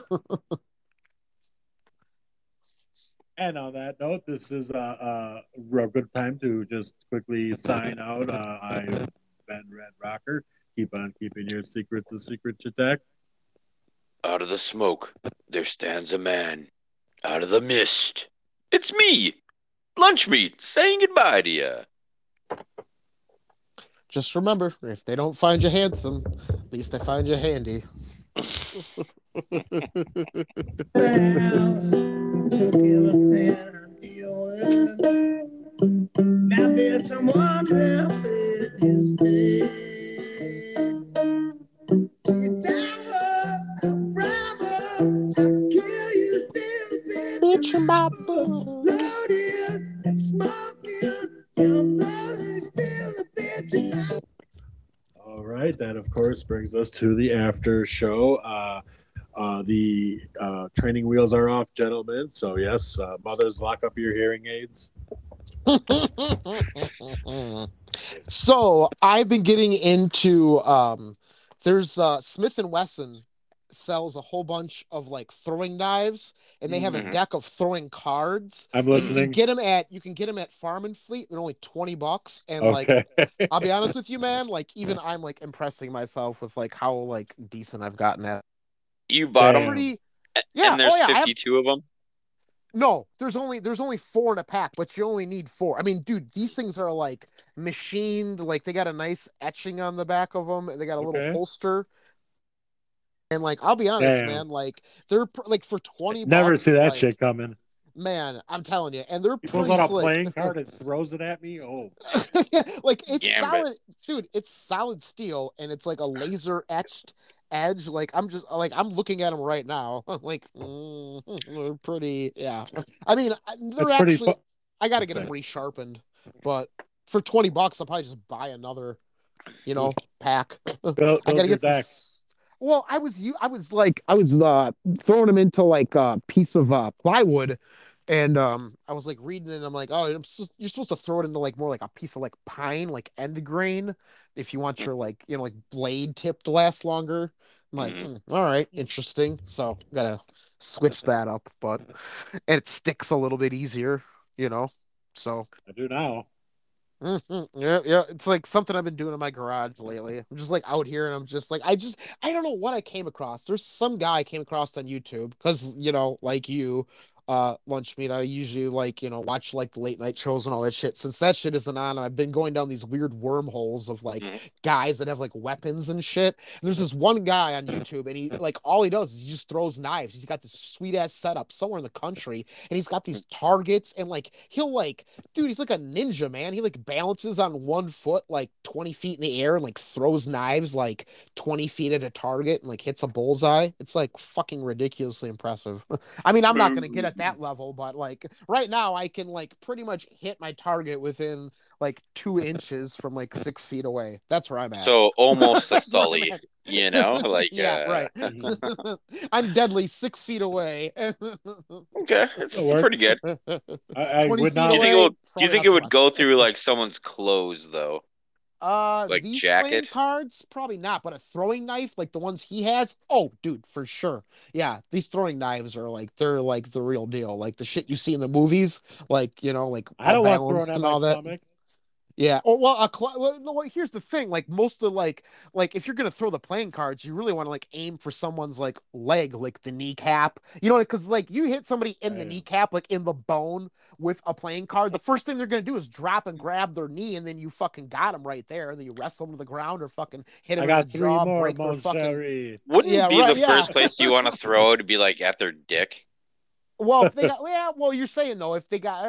And on that note, this is a real good time to just quickly sign out. I've been Red Rocker. Keep on keeping your secrets a secret, Chatek. Out of the smoke, there stands a man. Out of the mist, it's me, Lunch Meat, saying goodbye to you. Just remember, if they don't find you handsome, at least they find you handy. Now there's someone All right, that of course brings us to the after show. The training wheels are off, gentlemen. So yes, mothers, lock up your hearing aids. So I've been getting into there's Smith & Wesson sells a whole bunch of throwing knives, and they have a deck of throwing cards. I'm listening. You can get them at Farm and Fleet. They're only $20, and I'll be honest with you, man. Even I'm impressing myself with how decent I've gotten at. You bought them, and there's 52 of them. No, there's only 4 in a pack, but you only need 4. I mean, dude, these things are machined. They got a nice etching on the back of them, and they got a little holster. And I'll be honest, man, they're for $20. Never see that shit coming. Man, I'm telling you, and they're he pulls out a playing card and throws it at me. Oh, it's solid, dude. It's solid steel, and it's a laser etched edge. I'm looking at them right now. They're pretty. Yeah, I mean, they're actually. I got to get them resharpened, but for $20, I'll probably just buy another, pack. I got to get some. Well, I was throwing them into a piece of plywood, and I was reading it, and I'm oh, you're supposed to throw it into more like a piece of pine, end grain, if you want your blade tip to last longer. I'm all right, interesting. So gotta switch that up, and it sticks a little bit easier, So I do now. Yeah. It's something I've been doing in my garage lately. I'm just out here, and I'm just I don't know what I came across. There's some guy I came across on YouTube because lunch meat. I usually like, watch like the late night shows and all that shit. Since that shit isn't on, I've been going down these weird wormholes of like guys that have like weapons and shit. And there's this one guy on YouTube, and he like all he does is he just throws knives. He's got this sweet ass setup somewhere in the country, and he's got these targets, and like he'll like, dude, he's like a ninja, man. He like balances on one foot like 20 feet in the air and like throws knives like 20 feet at a target and like hits a bullseye. It's like fucking ridiculously impressive. I mean, I'm not gonna get at that level, but like right now I can like pretty much hit my target within like 2 inches from like 6 feet away. That's where I'm at. So almost a Sully, like yeah, right. I'm deadly 6 feet away. Okay, it's pretty good. I would not. Do you think it would go through like someone's clothes though? Like these playing cards, probably not, but a throwing knife like the ones he has, oh dude, for sure. Yeah, these throwing knives are like, they're like the real deal, like the shit you see in the movies, like like I don't want balanced and all that stomach. Yeah. Or well, here's the thing. Like most of like if you're gonna throw the playing cards, you really want to like aim for someone's like leg, like the kneecap. Because like you hit somebody in the kneecap, like in the bone with a playing card, the first thing they're gonna do is drop and grab their knee, and then you fucking got them right there. And then you wrestle them to the ground or fucking hit them in the jaw, break their fucking. Wouldn't be the first place you want to throw to be like at their dick. Well, if they got, you're saying though, if they got,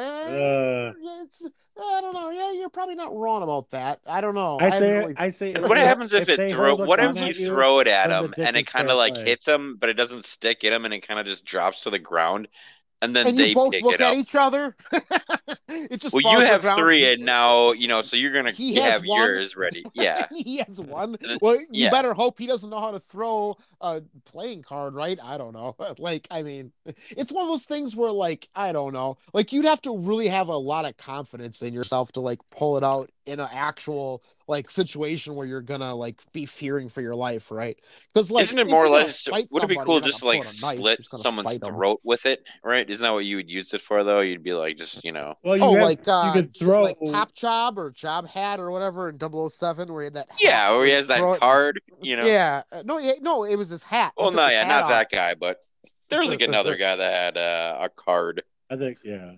I don't know. Yeah, you're probably not wrong about that. I don't know. I say. What happens if it throw? What if you throw it at them and it kind of like hits them, but it doesn't stick in them, and it kind of just drops to the ground, and then they you both pick look it at up. each other. It just. Well, you have 3, and now so you're gonna have yours ready. Yeah, he has 1. Well, you better hope he doesn't know how to throw a playing card, right? I don't know. Like, I mean, it's one of those things where, like, I don't know. Like, you'd have to really have a lot of confidence in yourself to like pull it out in an actual like situation where you're gonna like be fearing for your life, right? Because like, isn't it more or less? Would it be cool just to like slit someone's throat with it, right? Isn't that what you would use it for though? You'd be like just Well, you could throw like Top Job or Job Hat or whatever in 007 where he had that hat. Yeah, where he has that card, Yeah, no, it was his hat. Well, no, yeah, not that guy, but there was like another guy that had a card. I think, yeah.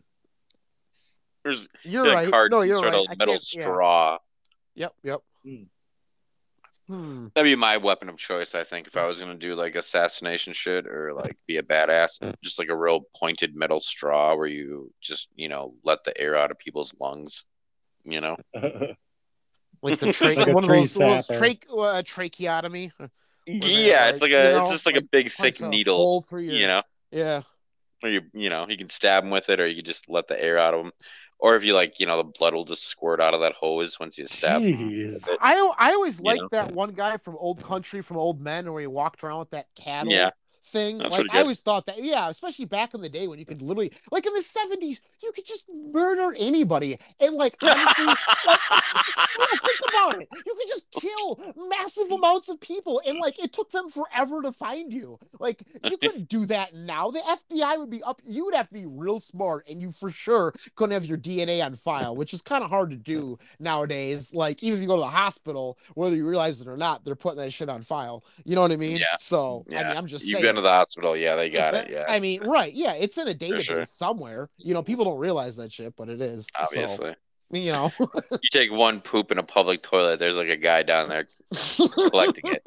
You're right. Card you're right. Metal straw. Yep. That'd be my weapon of choice, I think, if I was gonna do like assassination shit or like be a badass. Just like a real pointed metal straw where you just let the air out of people's lungs. Like the like one of those tracheotomy. Yeah, it's like it's just like a big thick needle. Hole through your, yeah. Or you can stab them with it, or you can just let the air out of them. Or if you like, the blood will just squirt out of that hose once you stab. I always liked that one guy from Old Country, from Old Men, where he walked around with that cattle thing. That's like I always thought that, especially back in the day when you could literally, like in the 70s, you could just murder anybody. And like honestly, think about it. You could just kill massive amounts of people, and like it took them forever to find you. Like you couldn't do that now. The FBI would be up. You would have to be real smart, and you for sure couldn't have your DNA on file, which is kind of hard to do nowadays. Like even if you go to the hospital, whether you realize it or not, they're putting that shit on file. You know what I mean? Yeah. So I mean, I'm just saying. To the hospital, they got it. Yeah, I mean, right? Yeah, it's in a database somewhere. People don't realize that shit, but it is obviously. So, you take one poop in a public toilet, there's like a guy down there collecting it.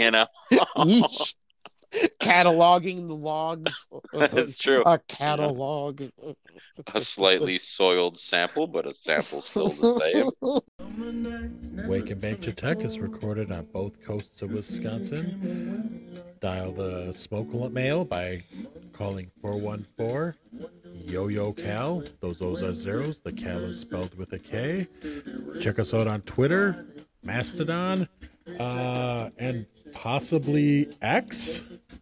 Cataloging the logs. That's true. A catalog. A slightly soiled sample, but a sample still the same. Wake and Bake to Tech is recorded on both coasts of Wisconsin. Dial the smoke mail by calling 414 Yo Cal. Those O's are zeros. The Cal is spelled with a K. Check us out on Twitter, Mastodon, and possibly X.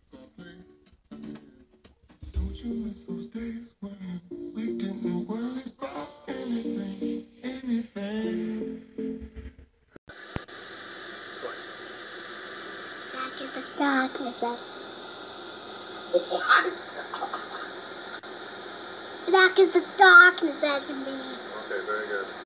Darkness. Black is the darkness that can be. Okay, very good.